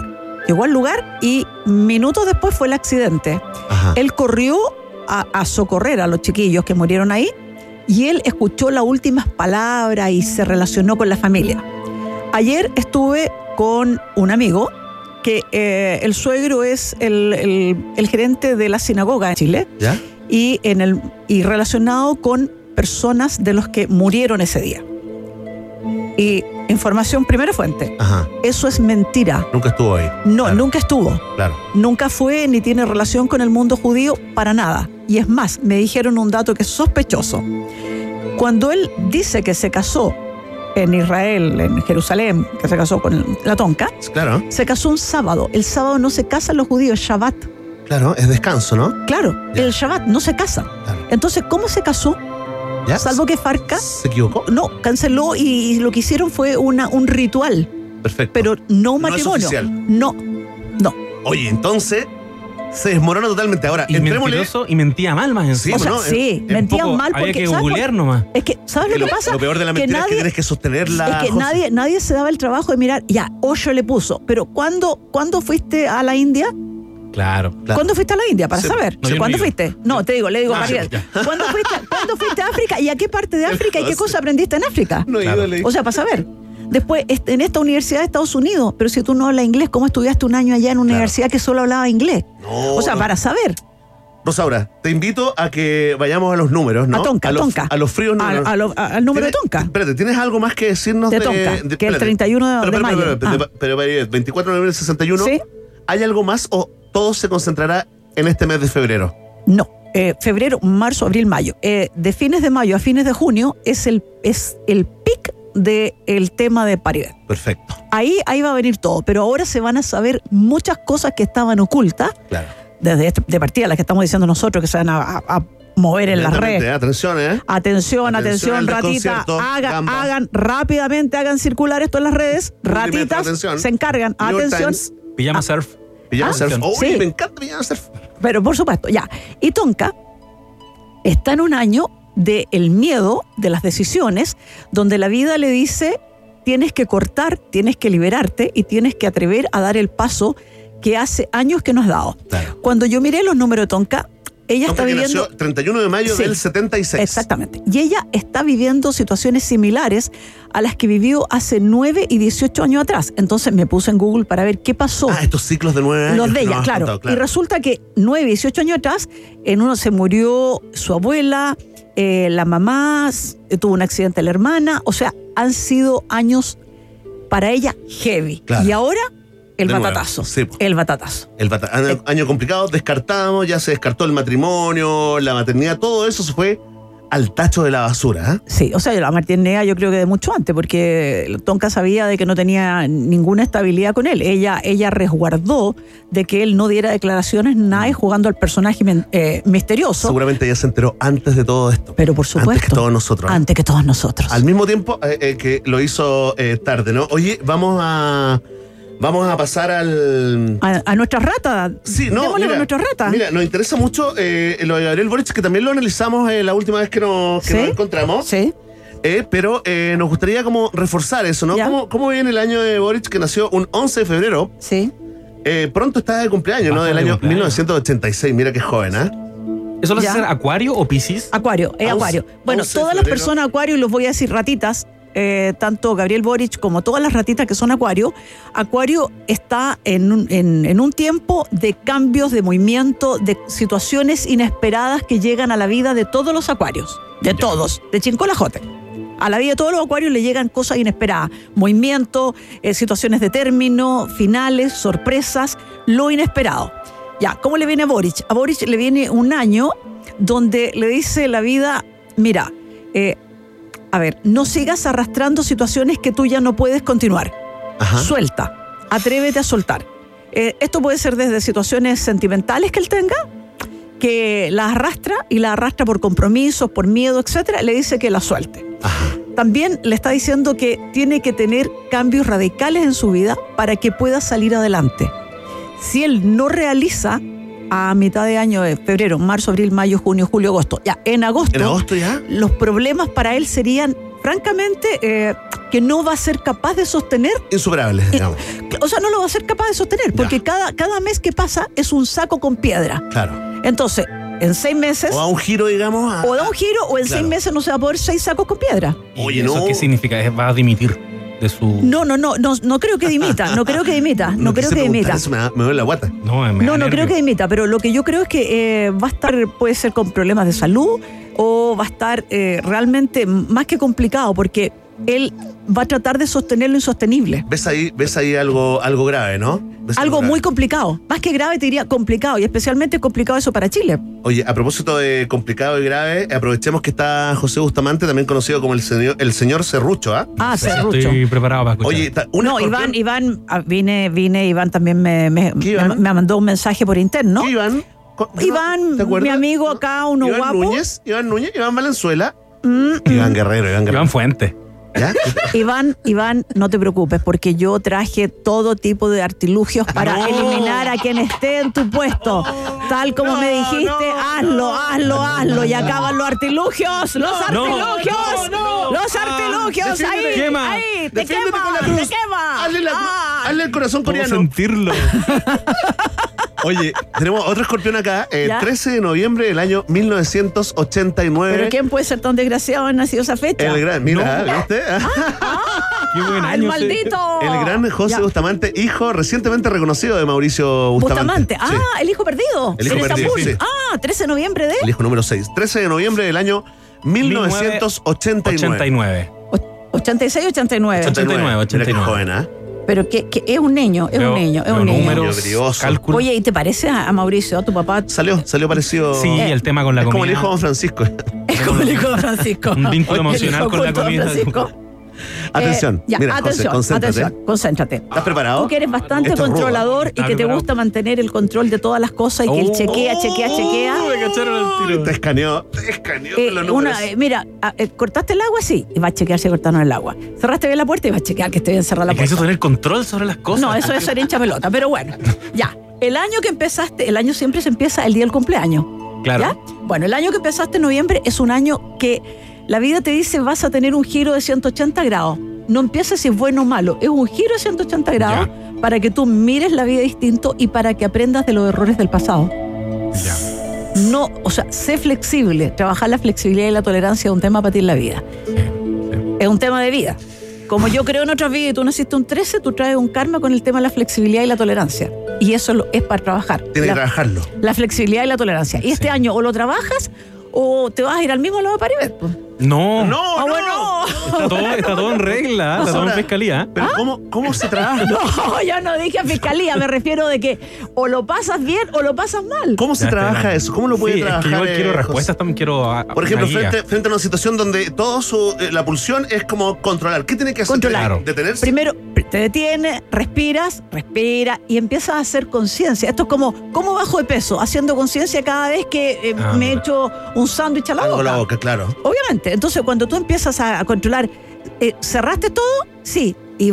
y minutos después fue el accidente. Ajá. Él corrió a socorrer a los chiquillos que murieron ahí y él escuchó las últimas palabras y se relacionó con la familia. Ayer estuve con un amigo que el suegro es el gerente de la sinagoga en Chile. ¿Ya? Y relacionado con personas de los que murieron ese día. Y información, primera fuente. Ajá. Eso es mentira. Nunca estuvo ahí. No, claro. Nunca estuvo. Claro. Nunca fue ni tiene relación con el mundo judío para nada. Y es más, me dijeron un dato que es sospechoso. Cuando él dice que se casó en Israel, en Jerusalén, que se casó con la tonka, claro, se casó un sábado. El sábado no se casan los judíos, es Shabbat. Claro, es descanso, ¿no? Claro, el Shabbat no se casan. Claro. Entonces, ¿cómo se casó? ¿Ya? Salvo que Farca ¿Se equivocó? No, canceló y lo que hicieron fue un ritual. Perfecto. Pero no un No es matrimonio. oficial. No. Oye, entonces se desmorona totalmente. Ahora, Y entrémosle. mentiroso y mentía mal más encima. O sea, ¿no? sí, En mentían poco mal porque... había que ¿sabes googlear por- nomás. Es que, ¿sabes lo que pasa? Lo peor de la mentira es que tienes que sostenerla. Es que nadie se daba el trabajo de mirar, ya, Osho le puso, pero ¿cuándo fuiste a la India? Claro. ¿Cuándo fuiste a la India? Para Sí. saber. No, yo no ¿Cuándo he ido. fuiste? No, te digo, le digo a Mariel. ya. ¿Cuándo fuiste a África? ¿Y a qué parte de África? ¿Y qué cosa aprendiste en África? No he Claro. ido, le O sea, para saber. Después, en esta universidad de Estados Unidos, pero si tú no hablas inglés, ¿cómo estudiaste un año allá en una universidad que solo hablaba inglés? No, O sea, no. para saber. Rosaura, te invito a que vayamos a los números, ¿no? A Tonka, a los fríos números. Al número de Tonka. Espérate, ¿tienes algo más que decirnos De Tonka, que el 31 de mayo. Pero 24 de noviembre del 61. Sí. ¿Hay algo más o todo se concentrará en este mes de febrero? No. Febrero, marzo, abril, mayo. De fines de mayo a fines de junio es el pic del tema de Paribet. Perfecto. Ahí va a venir todo, pero ahora se van a saber muchas cosas que estaban ocultas. Claro. Desde de partida, las que estamos diciendo nosotros, que se van a mover en las Lentamente, redes. Atención, ¿eh? Atención, al ratita. desconcierto, gamba. Hagan rápidamente, hagan circular esto en las redes. Ratitas atención. se encargan. New York Atención. Times. Pijama surf. Pijama surf. atención. Uy, Sí. me encanta Pijama surf. Pero por supuesto, ya. Y Tonka está en un año del miedo, de las decisiones, donde la vida le dice, tienes que cortar, tienes que liberarte y tienes que atrever a dar el paso que hace años que no has dado. Claro. Cuando yo miré los números de Tonka, ella Tonka está que viviendo... nació 31 de mayo Sí, del 76. Exactamente. Y ella está viviendo situaciones similares a las que vivió hace 9 y 18 años atrás. Entonces me puse en Google para ver qué pasó. Estos ciclos de 9 años. Los de que nos ella, has claro. contado, Y resulta que 9 y 18 años atrás, en uno se murió su abuela, la mamá, tuvo un accidente la hermana. O sea, han sido años para ella heavy. Claro. Y ahora, el De nuevo, batatazo. sí, po. El batatazo. Año complicado, descartamos, ya se descartó el matrimonio, la maternidad, todo eso se fue al tacho de la basura. ¿Eh? Sí, o sea, la maternidad yo creo que de mucho antes, porque Tonka sabía de que no tenía ninguna estabilidad con él. Ella resguardó de que él no diera declaraciones, nada, y jugando al personaje misterioso. Seguramente ella se enteró antes de todo esto. Pero por supuesto. Antes que todos nosotros. Antes que todos nosotros. Al mismo tiempo que lo hizo tarde, ¿no? Oye, vamos a pasar al... A nuestras ratas. Sí, no, Démosle mira, con nuestras ratas. Mira, nos interesa mucho lo de Gabriel Boric, que también lo analizamos la última vez que nos encontramos. Sí. Pero nos gustaría como reforzar eso, ¿no? Ya. ¿Cómo viene el año de Boric, que nació un 11 de febrero? Sí. Pronto está de cumpleaños, ¿no? Bajo Del de año cumpleaños. 1986. Mira qué joven, ¿eh? ¿Eso lo hace Ya. ser Acuario o Piscis? Acuario, es Acuario. Bueno, 11 de todas las febrero. personas Acuario, y los voy a decir ratitas, tanto Gabriel Boric como todas las ratitas que son Acuario está en un tiempo de cambios, de movimiento, de situaciones inesperadas que llegan a la vida de todos los Acuarios. De todos, de Chincolajote. A la vida de todos los Acuarios le llegan cosas inesperadas. Movimiento, situaciones de término, finales, sorpresas, lo inesperado. Ya, ¿cómo le viene a Boric? A Boric le viene un año donde le dice la vida, mira, a ver, no sigas arrastrando situaciones que tú ya no puedes continuar. Ajá. Suelta, atrévete a soltar. Esto puede ser desde situaciones sentimentales que él tenga, que la arrastra por compromisos, por miedo, etcétera. Le dice que la suelte. Ajá. también le está diciendo que tiene que tener cambios radicales en su vida para que pueda salir adelante. Si él no realiza a mitad de año, de febrero, marzo, abril, mayo, junio, julio, agosto, ya en agosto ya los problemas para él serían, francamente, que no va a ser capaz de sostener. Insuperables, digamos. O sea, no lo va a ser capaz de sostener, porque cada mes que pasa es un saco con piedra. Claro. Entonces, en 6 meses... O da un giro, digamos. O da un giro, o en 6 meses no se va a poder 6 sacos con piedra. Oye, ¿eso qué significa? ¿Va a dimitir de su...? No creo que dimita, no creo que dimita. No creo que dimita. Eso me duele la guata. No creo que dimita, pero lo que yo creo es que va a estar, puede ser con problemas de salud, o va a estar realmente más que complicado, porque él va a tratar de sostener lo insostenible. ¿Ves ahí algo grave, no? Algo muy complicado. Más que grave, te diría complicado, y especialmente complicado eso para Chile. Oye, a propósito de complicado y grave, aprovechemos que está José Bustamante, también conocido como el señor Serrucho, ¿ah? Serrucho. Estoy preparado para escuchar. Oye, Iván también me mandó un mensaje por interno. ¿Qué Iván? Iván, mi amigo acá, uno guapo. Iván Núñez, Iván Valenzuela. Iván Guerrero. Iván Fuente. ¿Ya? Iván, no te preocupes, porque yo traje todo tipo de artilugios para eliminar a quien esté en tu puesto. Tal como me dijiste, hazlo, y acaban los artilugios. Los artilugios, ahí, te quema. Hazle el corazón coreano. ¿Cómo sentirlo? Oye, tenemos otro escorpión acá, el 13 de noviembre del año 1989. ¿Pero quién puede ser tan desgraciado en nacido esa fecha? ¿Viste? Qué buen año. ¡El maldito! El gran José Bustamante, hijo recientemente reconocido de Mauricio Bustamante. Sí. El hijo perdido. El hijo perdido, sí. 13 de noviembre de... El hijo número 6. 13 de noviembre del año 1989. 86, 89. 89. Mira qué joven, ¿eh? Pero que es un niño, es un niño. Números, cálculos. Oye, ¿y te parece a Mauricio, a tu papá? Salió parecido. Sí, el tema con la comida. Es como el hijo de Don Francisco. Es como el hijo de Francisco. Un vínculo emocional con la comida. Atención, mira, José, concéntrate. ¿Estás preparado? Tú que eres bastante controlador y que te gusta mantener el control de todas las cosas y que él chequea. Me cacharon el tiro. Te escaneó los números. Mira, cortaste el agua, sí, y vas a chequear si cortaron el agua. Cerraste bien la puerta y vas a chequear que esté bien cerrada la puerta. Eso tener control sobre las cosas. No, eso es ser hincha pelota, pero bueno, ya. El año que empezaste, el año siempre se empieza el día del cumpleaños. Claro. ¿Ya? Bueno, el año que empezaste en noviembre es un año que la vida te dice vas a tener un giro de 180 grados. No empieces si es bueno o malo, es un giro de 180 grados para que tú mires la vida distinto y para que aprendas de los errores del pasado. Ya. No, o sea, sé flexible. Trabajar la flexibilidad y la tolerancia es un tema para ti en la vida. Es un tema de vida. Como yo creo en otras vidas y tú naciste un 13, tú traes un karma con el tema de la flexibilidad y la tolerancia. Y eso es para trabajar. Tienes que trabajarlo. La flexibilidad y la tolerancia. Y este año o lo trabajas o te vas a ir al mismo lado de Paribet. No. Bueno. Está todo en regla, está todo en fiscalía. Pero ¿cómo se trabaja? No, yo no dije fiscalía, me refiero de que o lo pasas bien o lo pasas mal. ¿Cómo se trabaja eso? ¿Cómo lo puede trabajar? Es que yo quiero respuestas, también quiero. Por ejemplo, frente a una situación donde la pulsión es como controlar. ¿Qué tiene que hacer? Controlar. ¿Detenerse? Primero, te detienes, respira y empiezas a hacer conciencia. Esto es como bajo de peso, haciendo conciencia cada vez que me echo un sándwich a la boca. A la boca, claro. Obviamente. Entonces, cuando tú empiezas a controlar, ¿cerraste todo? Sí. Y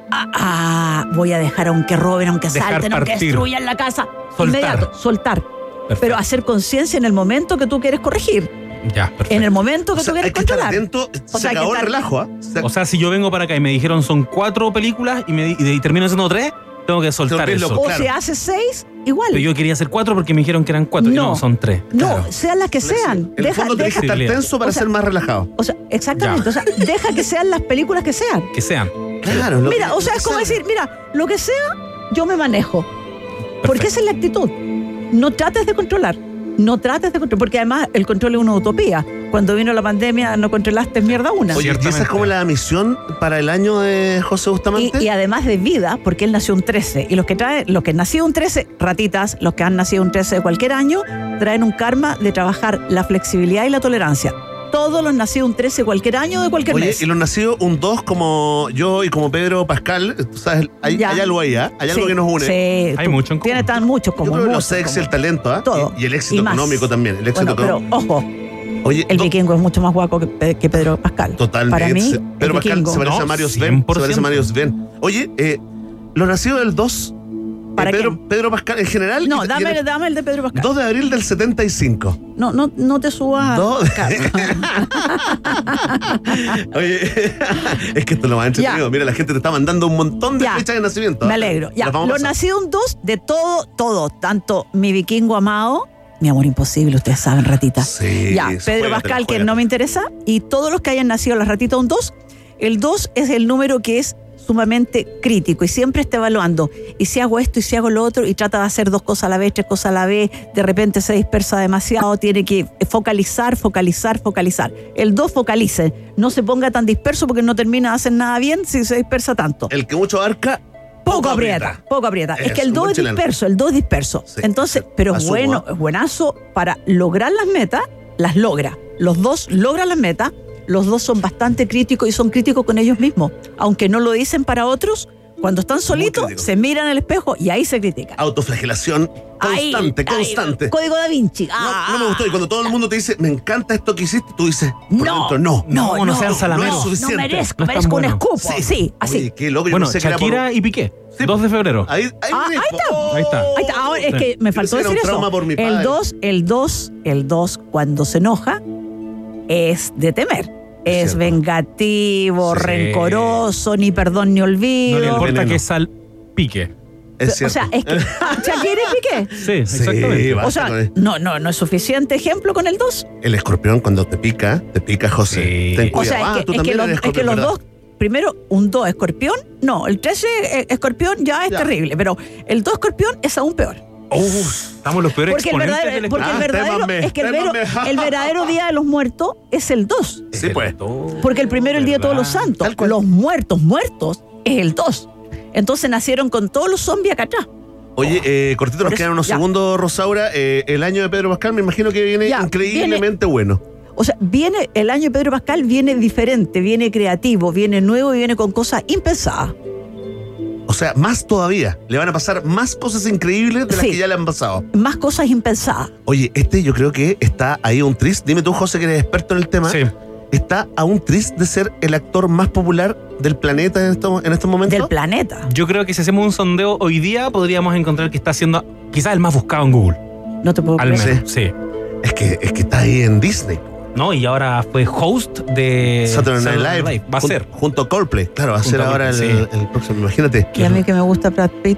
voy a dejar aunque roben, aunque salten, aunque destruyan la casa. Inmediato, soltar. Perfecto. Pero hacer conciencia en el momento que tú quieres corregir. Ya, perfecto. En el momento que tú quieres controlar. Hay que estar atento, se acabó el relajo. O sea, si yo vengo para acá y me dijeron son 4 películas y termino haciendo 3, tengo que soltar eso. O si haces 6, igual. Pero yo quería hacer 4 porque me dijeron que eran 4 y no, son 3. No, sean las que sean. En el fondo tenés que estar tenso para ser más relajado. O sea, exactamente. O sea, deja que sean las películas que sean. Que sean. Claro. Mira, o sea, es como decir, mira, lo que sea, yo me manejo. Porque esa es la actitud. No trates de controlar. Porque además el control es una utopía. Cuando vino la pandemia no controlaste mierda una. Oye, ¿y esa es como la misión para el año de José Bustamante? Y además de vida, porque él nació un 13. Y los que nació un 13, ratitas, los que han nacido un 13 de cualquier año, traen un karma de trabajar la flexibilidad y la tolerancia. Todos los nacidos un 13 cualquier año de cualquier mes. Oye, y los nacidos un 2 como yo y como Pedro Pascal, ¿sabes? Hay algo ahí, ¿eh? Hay algo que nos une. Sí, hay mucho en común. Tiene tan mucho como yo creo que los sexos, el talento, ¿eh? Todo. Y el éxito económico también. El éxito económico. Pero, ojo, Oye, el vikingo es mucho más guapo que Pedro Pascal. Totalmente. Para mí, Pedro Pascal vikingo. se parece a Mario Sven. Se parece a Mario Sven. Oye, los nacidos del 2. Pedro Pascal, en general. No, dame el de Pedro Pascal. 2 de abril del 75. No te subas. Oye, es que esto lo más entretenido. Mira, la gente te está mandando un montón de fechas de nacimiento. Me alegro. Ya, los nacidos en 2 de todo. Tanto mi vikingo amado, mi amor imposible, ustedes saben, ratita. Sí, ya, Pedro Pascal, que no me interesa. Y todos los que hayan nacido las ratitas un 2. El 2 es el número que es sumamente crítico y siempre está evaluando. Y si hago esto y si hago lo otro, y trata de hacer 2 cosas a la vez, 3 cosas a la vez, de repente se dispersa demasiado, tiene que focalizar. El 2 focalice, no se ponga tan disperso porque no termina de hacer nada bien si se dispersa tanto. El que mucho abarca, poco aprieta. Es que el 2 es disperso. Sí, entonces, pero es buenazo para lograr las metas, las logra. Los 2 logran las metas. Los 2 son bastante críticos y son críticos con ellos mismos. Aunque no lo dicen para otros, cuando están solitos, se miran al espejo y ahí se critican. Autoflagelación constante. Código Da Vinci. No me gustó. Y cuando todo el mundo te dice, me encanta esto que hiciste, tú dices, por dentro, no sean salameros. No es suficiente. No merezco un escupo. Sí, así. Oye, qué loco. Yo bueno, pensé Shakira que y Piqué. 2 de febrero. Ahí está. Ahora, es que me faltó decir eso. El 2, cuando se enoja, es de temer. Es vengativo, rencoroso, ni perdón ni olvido. No le importa que salpique. Es cierto. O sea, es que Shakira y Piqué. Sí, exactamente. O sea, no es suficiente ejemplo con el 2. El escorpión cuando te pica, José. Sí. Ten cuidado. O sea, es que los 2, primero, un 2 escorpión, no, el 13 escorpión ya es terrible, pero el 2 escorpión es aún peor. Estamos los peores exponentes del el verdadero Día de los Muertos es el 2. Sí, pues. Porque el primero es el Día de Todos los Santos. Los muertos es el 2. Entonces nacieron con todos los zombies acá atrás. Oye, cortito, nos quedan unos segundos, Rosaura. El año de Pedro Pascal me imagino que viene increíblemente bueno. O sea, el año de Pedro Pascal viene diferente, viene creativo, viene nuevo y viene con cosas impensadas. O sea, más todavía. Le van a pasar más cosas increíbles de las que ya le han pasado. Más cosas impensadas. Oye, yo creo que está ahí un tris. Dime tú, José, que eres experto en el tema. Sí. ¿Está a un tris de ser el actor más popular del planeta en estos momentos? Del planeta. Yo creo que si hacemos un sondeo hoy día, podríamos encontrar que está siendo quizás el más buscado en Google. No te puedo creer. Al menos, sí. Es que está ahí en Disney. No, y ahora fue host de Saturday Night Live. Va a ser. Junto a Coldplay. Claro, va a ser ahora el próximo. Imagínate. Y a mí que me gusta Brad Pitt.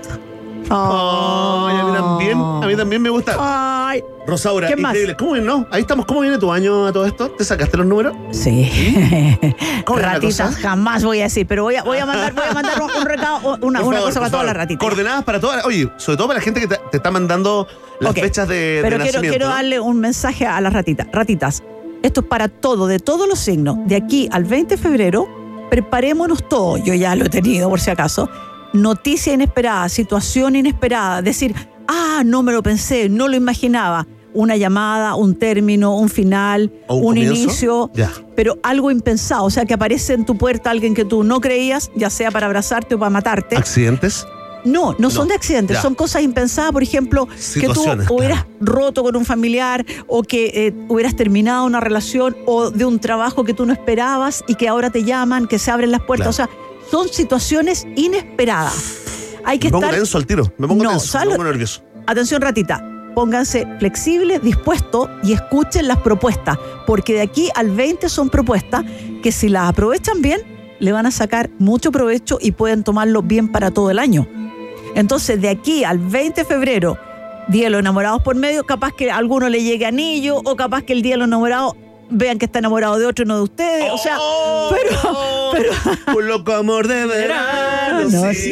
Ay, a mí también me gusta. Ay. Rosaura, ¿Qué más? increíble. ¿Cómo no? Ahí estamos. ¿Cómo viene tu año a todo esto? ¿Te sacaste los números? Sí. ¿Cómo es la ratitas cosa? jamás voy a decir, pero voy a mandar un recado, una cosa para todas las ratitas. Coordenadas para todas. Oye, sobre todo para la gente que te está mandando las fechas de nacimiento. Pero quiero darle un mensaje a las ratitas. Ratitas, esto es para todo, de todos los signos. De aquí al 20 de febrero, preparémonos todos. Yo ya lo he tenido, por si acaso. Noticia inesperada, situación inesperada. Decir, no me lo pensé, no lo imaginaba. Una llamada, un término, un final, un inicio, pero algo impensado. O sea, que aparece en tu puerta alguien que tú no creías, ya sea para abrazarte o para matarte. ¿Accidentes? No son de accidentes, son cosas impensadas. Por ejemplo, que tú hubieras roto con un familiar o que hubieras terminado una relación o de un trabajo que tú no esperabas y que ahora te llaman, que se abren las puertas. O sea, son situaciones inesperadas. Hay que me pongo tenso al tiro, me pongo nervioso. Atención, ratita, pónganse flexibles, dispuestos y escuchen las propuestas, porque de aquí al 20 son propuestas que si las aprovechan bien, le van a sacar mucho provecho y pueden tomarlo bien para todo el año. Entonces, de aquí al 20 de febrero, Día de los Enamorados por medio, capaz que a alguno le llegue anillo o capaz que el Día de los Enamorados vean que está enamorado de otro y no de ustedes. O sea, pero un loco amor de verano.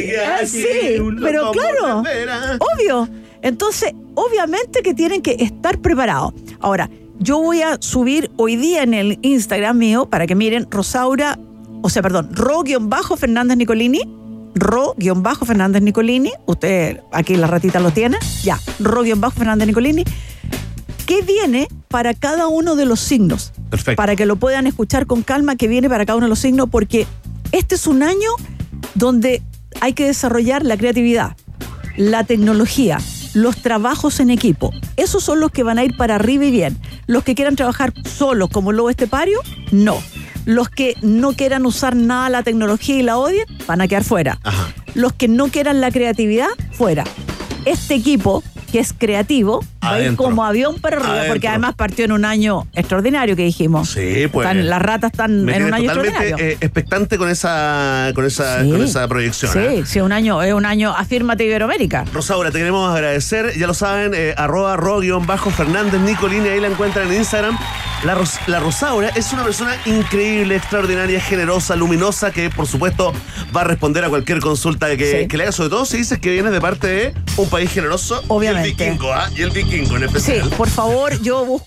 Pero claro, obvio. Entonces, obviamente que tienen que estar preparados. Ahora, yo voy a subir hoy día en el Instagram mío para que miren Ro-Fernández Nicolini. Ro-Fernández Nicolini. Usted, aquí la ratita lo tiene. Ya, Ro-Fernández Nicolini. ¿Qué viene para cada uno de los signos? Perfecto. Para que lo puedan escuchar con calma, que viene para cada uno de los signos, porque este es un año donde hay que desarrollar la creatividad, la tecnología, los trabajos en equipo. Esos son los que van a ir para arriba y bien. Los que quieran trabajar solos como lobo estepario, no. Los que no quieran usar nada la tecnología y la odien, van a quedar fuera. Ajá. Los que no quieran la creatividad, fuera. Este equipo, que es creativo, va a ir Adentro. como avión para arriba, Adentro. porque además partió en un año extraordinario que dijimos. Sí, pues. Las ratas están Me en un tienes año totalmente extraordinario. expectante con esa proyección. Sí, ¿eh? sí, es un año afírmate Iberoamérica. Rosaura, te queremos agradecer. Ya lo saben, @ro_Fernández Nicolini, ahí la encuentran en Instagram. La Rosaura es una persona increíble, extraordinaria, generosa, luminosa, que por supuesto va a responder a cualquier consulta que le haga, sobre todo si dices que vienes de parte de un país generoso. Obviamente. Y el vikingo en especial. Sí, por favor, yo busco